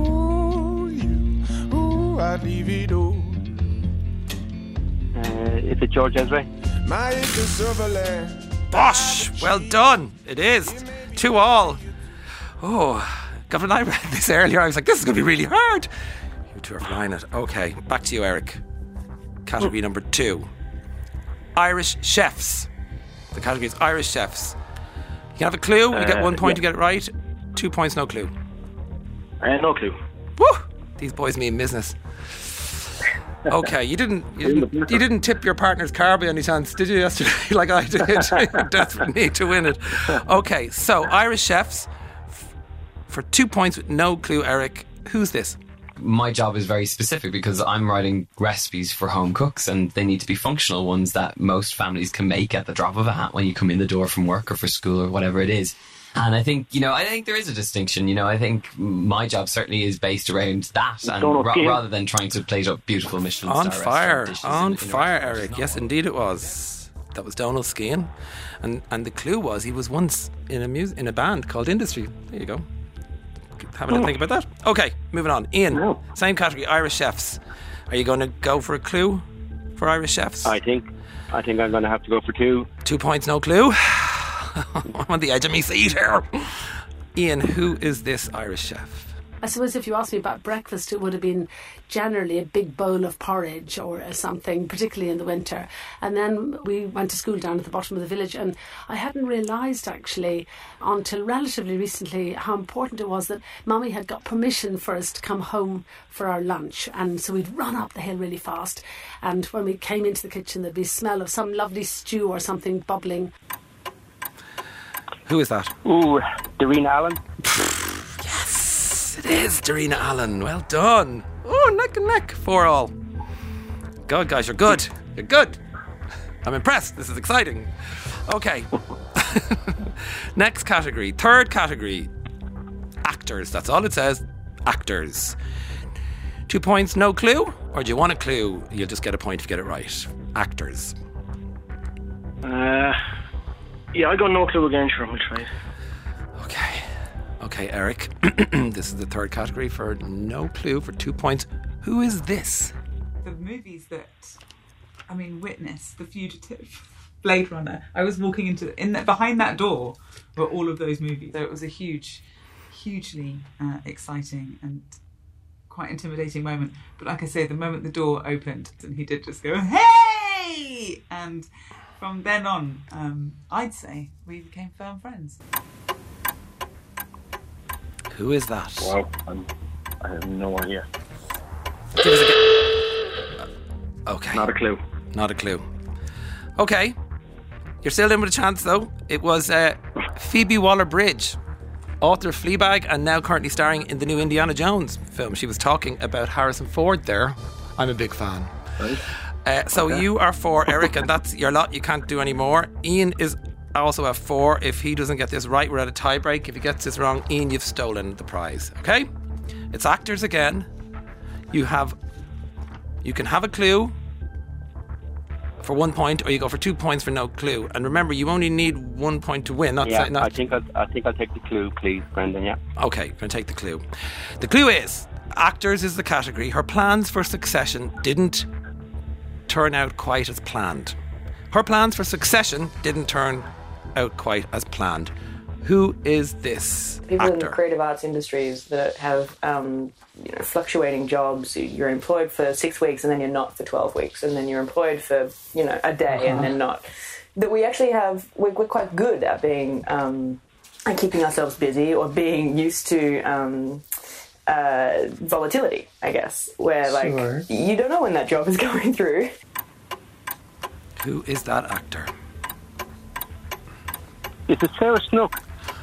Ooh, I'd leave it all. Is it George Ezra? My hidden silverland. Bosh! Well done. It is 2-2. Oh, God, when I read this earlier, I was like, this is going to be really hard. You two are flying it. Okay, back to you, Eric. Category number 2. Irish chefs. The category is Irish chefs. You can have a clue. You get 1 point to get it right. 2 points, no clue. No clue. Woo! These boys mean business. Okay, you didn't tip your partner's car by any chance, did you, yesterday? Like I did. Desperate need to win it. Okay, so Irish chefs for 2 points with no clue. Eric, who's this? My job is very specific because I'm writing recipes for home cooks, and they need to be functional ones that most families can make at the drop of a hat when you come in the door from work or for school or whatever it is. And I think, I think there is a distinction. I think my job certainly is based around that, and rather than trying to plate up beautiful Michelin star restaurant dishes. On fire, Eric. Yes, indeed it was. That was Donald Skean, and the clue was he was once in a band called Industry. There you go. Have a little think about that. Okay, moving on. Ian, same category, Irish chefs. Are you going to go for a clue for Irish chefs? I think I'm going to have to go for 2. 2 points, no clue. I'm on the edge of my seat here. Ian, who is this Irish chef? I suppose if you asked me about breakfast, it would have been generally a big bowl of porridge or something, particularly in the winter. And then we went to school down at the bottom of the village, and I hadn't realised actually until relatively recently how important it was that Mummy had got permission for us to come home for our lunch. And so we'd run up the hill really fast, and when we came into the kitchen there'd be a smell of some lovely stew or something bubbling. Who is that? Ooh, Darina Allen. Yes, it is Darina Allen. Well done. Oh, neck and neck. 4-4. God, guys, you're good. You're good. I'm impressed. This is exciting. Okay. Next category. Third category. Actors. That's all it says. Actors. 2 points, no clue? Or do you want a clue? You'll just get a point if you get it right. Actors. Yeah, I got no clue again, sure, we'll try it. Okay, Eric. This is the third category for no clue for 2 points. Who is this? The movies that, Witness, The Fugitive, Blade Runner. I was walking behind that door were all of those movies. So it was a hugely exciting and quite intimidating moment. But like I say, the moment the door opened and he did just go, hey! And from then on, I'd say we became firm friends. Who is that? Wow, I have no idea. Give us a okay. Not a clue. Not a clue. Okay. You're still in with a chance, though. It was Phoebe Waller-Bridge, author of Fleabag and now currently starring in the new Indiana Jones film. She was talking about Harrison Ford there. I'm a big fan. Right. So you are 4, Eric, and that's your lot. You can't do any more. Ian is also at 4. If he doesn't get this right, we're at a tie break. If he gets this wrong, Ian, you've stolen the prize. Okay? It's actors again. You can have a clue for 1 point, or you go for 2 points for no clue. And remember, you only need 1 point to win. I think I'll take the clue, please, Brendan. Yeah. Okay, going to take the clue. The clue is actors is the category. Her plans for Succession didn't turn out quite as planned. Her plans for Succession didn't turn out quite as planned. Who is this People actor? in the creative arts industries that have fluctuating jobs. You're employed for 6 weeks and then you're not for 12 weeks, and then you're employed for a day and then not. That we actually we're quite good at being and keeping ourselves busy, or being used to volatility, I guess, where you don't know when that job is going through. Who is that actor? Is it Sarah Snook?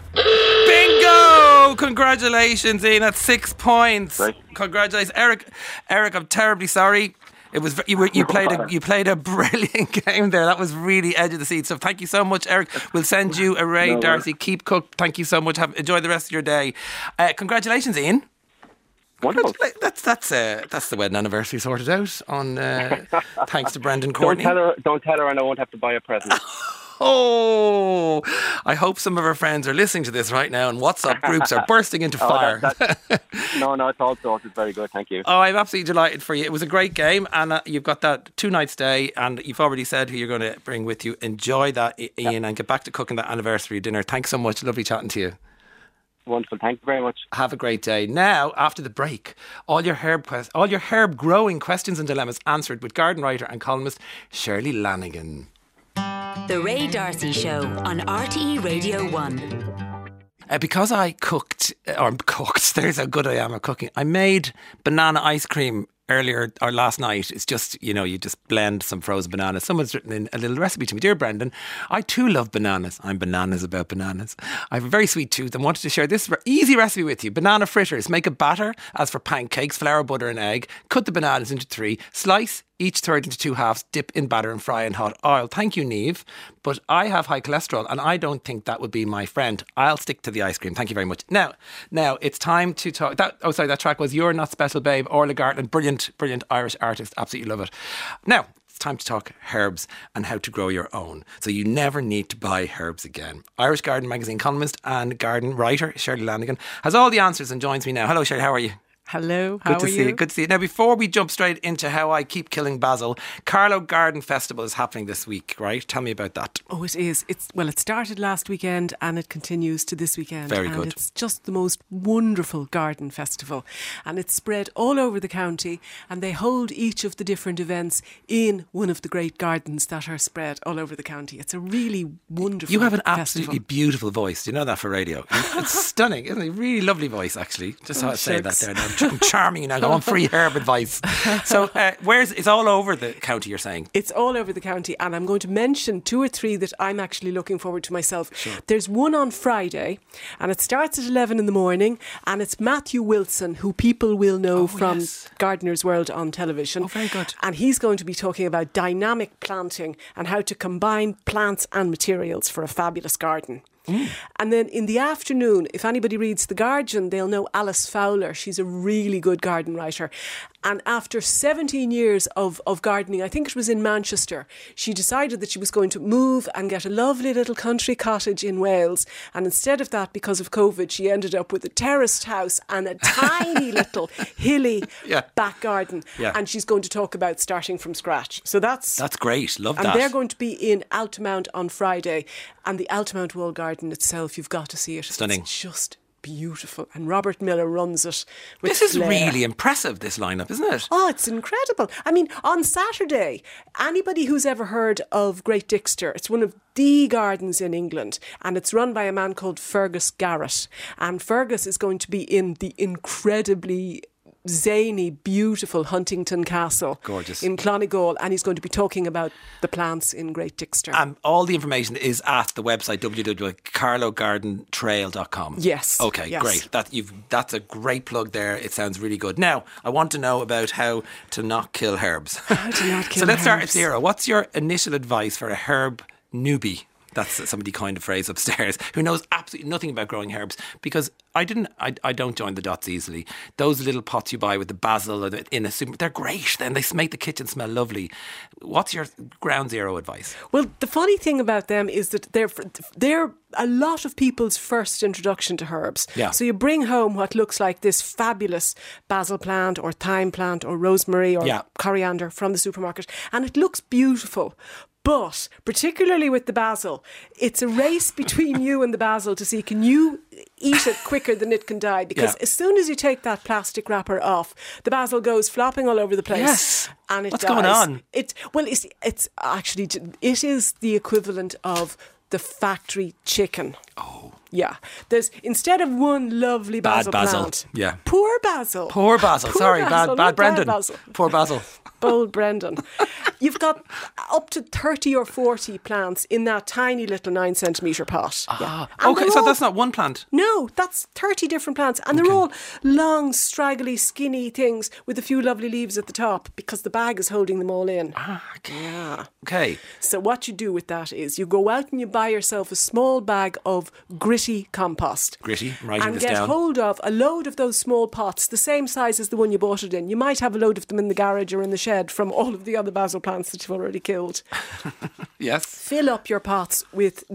Bingo! Congratulations, Ian. That's 6 points. Right. Congratulations, Eric. I'm terribly sorry. It was you played a brilliant game there. That was really edge of the seat. So thank you so much, Eric. We'll send you a Ray Darcy Keep Cook. Thank you so much. Enjoy the rest of your day. Congratulations, Ian. Wonderful. That's the wedding anniversary sorted out on thanks to Brendan Courtney. Don't tell her, and I won't have to buy a present. Oh, I hope some of our friends are listening to this right now, and WhatsApp groups are bursting into fire. No, it's all sorted. Very good, thank you. Oh, I'm absolutely delighted for you. It was a great game, and you've got that 2 night stay, and you've already said who you're going to bring with you. Enjoy that, Ian, and get back to cooking that anniversary dinner. Thanks so much. Lovely chatting to you. Wonderful. Thank you very much. Have a great day. Now, after the break, all your herb growing questions and dilemmas answered with garden writer and columnist Shirley Lanigan. The Ray Darcy Show on RTE Radio 1. Because I cooked, there's how good I am at cooking. I made banana ice cream earlier or last night. It's just, you just blend some frozen bananas. Someone's written in a little recipe to me. Dear Brendan, I too love bananas. I'm bananas about bananas. I have a very sweet tooth and wanted to share this easy recipe with you. Banana fritters. Make a batter as for pancakes, flour, butter and egg. Cut the bananas into 3. Slice each third into 2 halves, dip in batter and fry in hot oil. Thank you, Niamh, but I have high cholesterol and I don't think that would be my friend. I'll stick to the ice cream. Thank you very much. Now it's time to talk. That track was You're Not Special Babe, Orla Gartland. Brilliant Irish artist. Absolutely love it. Now, it's time to talk herbs and how to grow your own, so you never need to buy herbs again. Irish Garden Magazine columnist and garden writer Shirley Lanigan has all the answers and joins me now. Hello, Shirley, how are you? Hello, how are you? Good to see you. Now, before we jump straight into how I keep killing basil, Carlow Garden Festival is happening this week, right? Tell me about that. Oh, it is. It started last weekend and it continues to this weekend. Very good. And it's just the most wonderful garden festival. And it's spread all over the county, and they hold each of the different events in one of the great gardens that are spread all over the county. It's a really wonderful You have an festival. absolutely beautiful voice. Do you know that for radio? It's stunning, isn't it? Really lovely voice, actually. Just how I say that there. Now. I'm charming now. I want free herb advice. So it's all over the county, you're saying? It's all over the county, and I'm going to mention 2 or 3 that I'm actually looking forward to myself. Sure. There's one on Friday, and it starts at 11 in the morning, and it's Matthew Wilson, who people will know from Gardener's World on television. Oh, very good. And he's going to be talking about dynamic planting and how to combine plants and materials for a fabulous garden. And then in the afternoon, if anybody reads The Guardian, they'll know Alice Fowler. She's a really good garden writer. And after 17 years of gardening, I think it was in Manchester, she decided that she was going to move and get a lovely little country cottage in Wales. And instead of that, because of COVID, she ended up with a terraced house and a tiny little hilly back garden. Yeah. And she's going to talk about starting from scratch. So that's great. Love that. And they're going to be in Altamount on Friday. And the Altamount Wall Garden itself, you've got to see it. Stunning. It's just beautiful. And Robert Miller runs it with This is flair. really impressive, this lineup, isn't it? Oh, it's incredible. I mean, on Saturday, anybody who's ever heard of Great Dixter, it's one of the gardens in England, and it's run by a man called Fergus Garrett. And Fergus is going to be in the incredibly zany, beautiful Huntington Castle. Gorgeous. In Clonegall, and he's going to be talking about the plants in Great Dixter. All the information is at the website www.carlogardentrail.com. Yes. Okay, yes. great. That's a great plug there. It sounds really good. Now, I want to know about how to not kill herbs. How to not kill So let's start at herbs. 0. What's your initial advice for a herb newbie? That's somebody coined a phrase upstairs who knows absolutely nothing about growing herbs, because I don't join the dots easily. Those little pots you buy with the basil or in a super, they're great. Then they make the kitchen smell lovely. What's your ground zero advice? Well, the funny thing about them is that they're a lot of people's first introduction to herbs. Yeah. So you bring home what looks like this fabulous basil plant or thyme plant or rosemary or coriander from the supermarket, and it looks beautiful. But particularly with the basil, it's a race between you and the basil to see, can you eat it quicker than it can die? Because as soon as you take that plastic wrapper off, the basil goes flopping all over the place. Yes. And it What's dies. going on? It's actually, it is the equivalent of the factory chicken. Oh. Yeah. There's, instead of one lovely basil plant. Yeah. Poor basil. Poor basil. Sorry, basil, bad not Brendan. basil. Poor basil. Bold Brendan. You've got up to 30 or 40 plants in that tiny little 9 centimetre pot. Ah, And okay, they're so all- that's not one plant. No, that's 30 different plants. And they're all long, straggly, skinny things with a few lovely leaves at the top because the bag is holding them all in. Ah, okay. Yeah. Okay. So what you do with that is you go out and you buy yourself a small bag of gritty compost. Gritty, I'm writing And this get down. hold of a load of those small pots, the same size as the one you bought it in. You might have a load of them in the garage or in the shed from all of the other basil plants that you've already killed. Yes. Fill up your pots with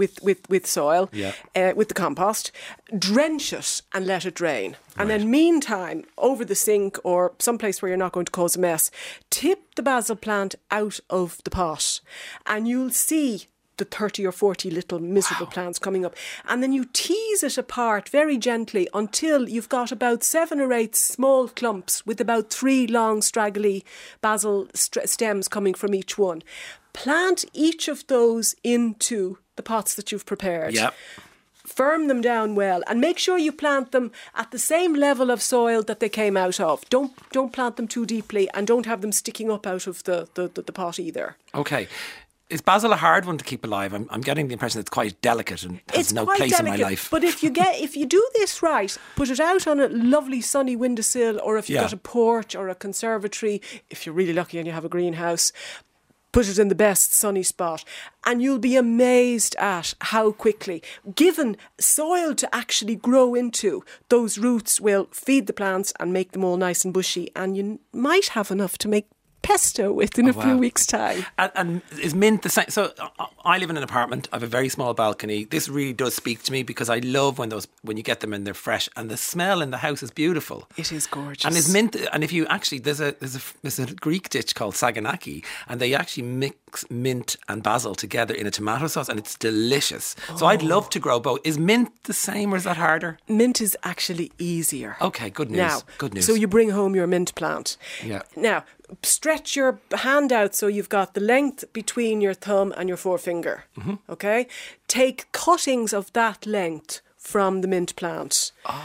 soil, Yeah. with the compost, drench it and let it drain. And then meantime, over the sink or someplace where you're not going to cause a mess, tip the basil plant out of the pot and you'll see the 30 or 40 little miserable plants coming up. And then you tease it apart very gently until you've got about 7 or 8 small clumps with about 3 long straggly basil stems coming from each one. Plant each of those into the pots that you've prepared. Yep. Firm them down well and make sure you plant them at the same level of soil that they came out of. Don't plant them too deeply and don't have them sticking up out of the pot either. Okay. Is basil a hard one to keep alive? I'm getting the impression it's quite delicate and has It's no quite place delicate, in my life. but if you do this right, put it out on a lovely sunny windowsill, or if you've got a porch or a conservatory, if you're really lucky and you have a greenhouse, put it in the best sunny spot, and you'll be amazed at how quickly, given soil to actually grow into, those roots will feed the plants and make them all nice and bushy, and you might have enough to make pesto with in a few weeks' time. And is mint the same? So I live in an apartment. I have a very small balcony. This really does speak to me because I love when you get them and they're fresh, and the smell in the house is beautiful. It is gorgeous. And is mint? And if you actually, there's a Greek dish called saganaki, and they actually mix mint and basil together in a tomato sauce, and it's delicious. So I'd love to grow both. Is mint the same, or is that harder? Mint is actually easier. Okay, good news. Now, good news. So you bring home your mint plant. Yeah. Now, stretch your hand out so you've got the length between your thumb and your forefinger. Mm-hmm. Okay? Take cuttings of that length from the mint plant. Oh.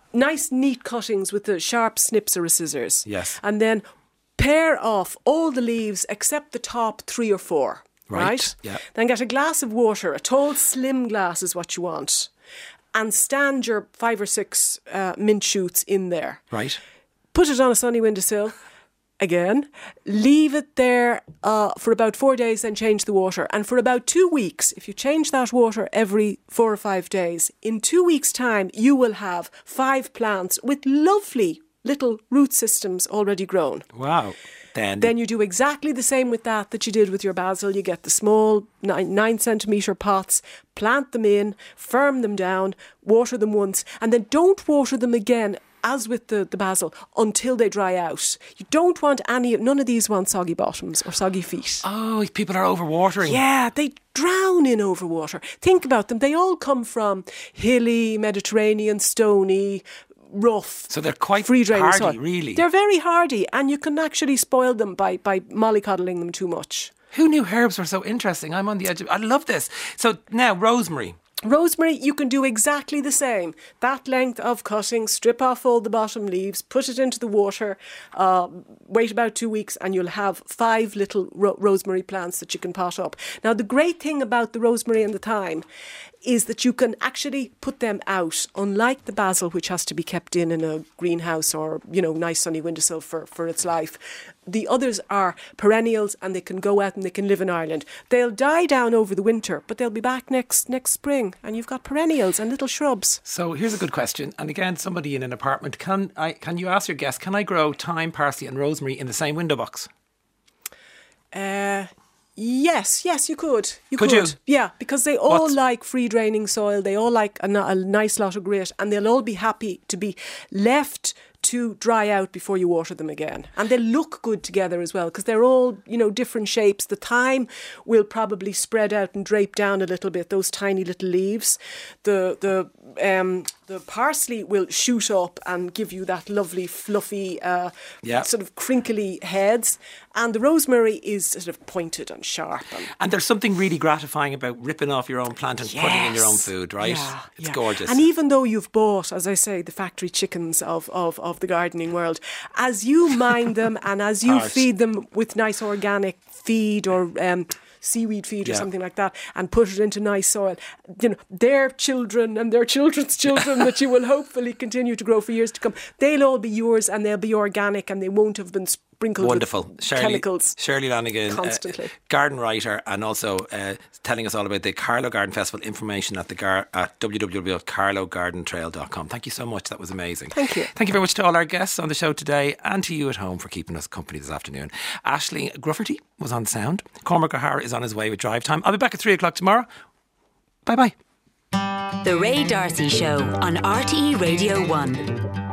nice neat cuttings with the sharp snips or a scissors. Yes. And then pare off all the leaves except the top 3 or 4. Right? Yeah. Then get a glass of water. A tall, slim glass is what you want. And stand your 5 or 6 mint shoots in there. Right. Put it on a sunny windowsill. Again, leave it there for about 4 days, then change the water. And for about 2 weeks, if you change that water every 4 or 5 days, in 2 weeks' time, you will have 5 plants with lovely little root systems already grown. Wow. Then you do exactly the same with that you did with your basil. You get the small 9 centimetre pots, plant them in, firm them down, water them once, and then don't water them again, as with the basil, until they dry out. You don't want none of these want soggy bottoms or soggy feet. Oh, people are overwatering. Yeah, they drown in overwater. Think about them. They all come from hilly, Mediterranean, stony, rough. So they're quite free draining hardy, soil. really. They're very hardy, and you can actually spoil them by mollycoddling them too much. Who knew herbs were so interesting? I'm on the edge of... I love this. So now, rosemary. Rosemary, you can do exactly the same. That length of cutting, strip off all the bottom leaves, put it into the water, wait about 2 weeks, and you'll have 5 little rosemary plants that you can pot up. Now, the great thing about the rosemary and the thyme is that you can actually put them out, unlike the basil, which has to be kept in a greenhouse or, nice sunny windowsill for its life. The others are perennials, and they can go out and they can live in Ireland. They'll die down over the winter, but they'll be back next spring, and you've got perennials and little shrubs. So here's a good question. And again, somebody in an apartment, can you ask your guest, can I grow thyme, parsley and rosemary in the same window box? Yes, you could. Could you? Yeah, because they all like free draining soil. They all like a nice lot of grit, and they'll all be happy to be left to dry out before you water them again. And they look good together as well, because they're all, different shapes. The thyme will probably spread out and drape down a little bit, those tiny little leaves. The parsley will shoot up and give you that lovely, fluffy, sort of crinkly heads. And the rosemary is sort of pointed and sharp. And there's something really gratifying about ripping off your own plant and putting in your own food, right? Yeah, it's gorgeous. And even though you've bought, as I say, the factory chickens of the gardening world, as you mind them and as you feed them with nice organic feed or seaweed feed or something like that, and put it into nice soil, their children and their children's children that you will hopefully continue to grow for years to come, they'll all be yours, and they'll be organic, and they won't have been sprinkled with chemicals. Shirley Lanigan, constantly. Garden writer, and also telling us all about the Carlow Garden Festival. Information at www.carlowgardentrail.com. Thank you so much. That was amazing. Thank you. Thank you very much to all our guests on the show today, and to you at home for keeping us company this afternoon. Aisling Grufferty was on sound. Cormac O'Hara is on his way with Drive Time. I'll be back at 3 o'clock tomorrow. Bye bye. The Ray D'Arcy Show on RTE Radio 1.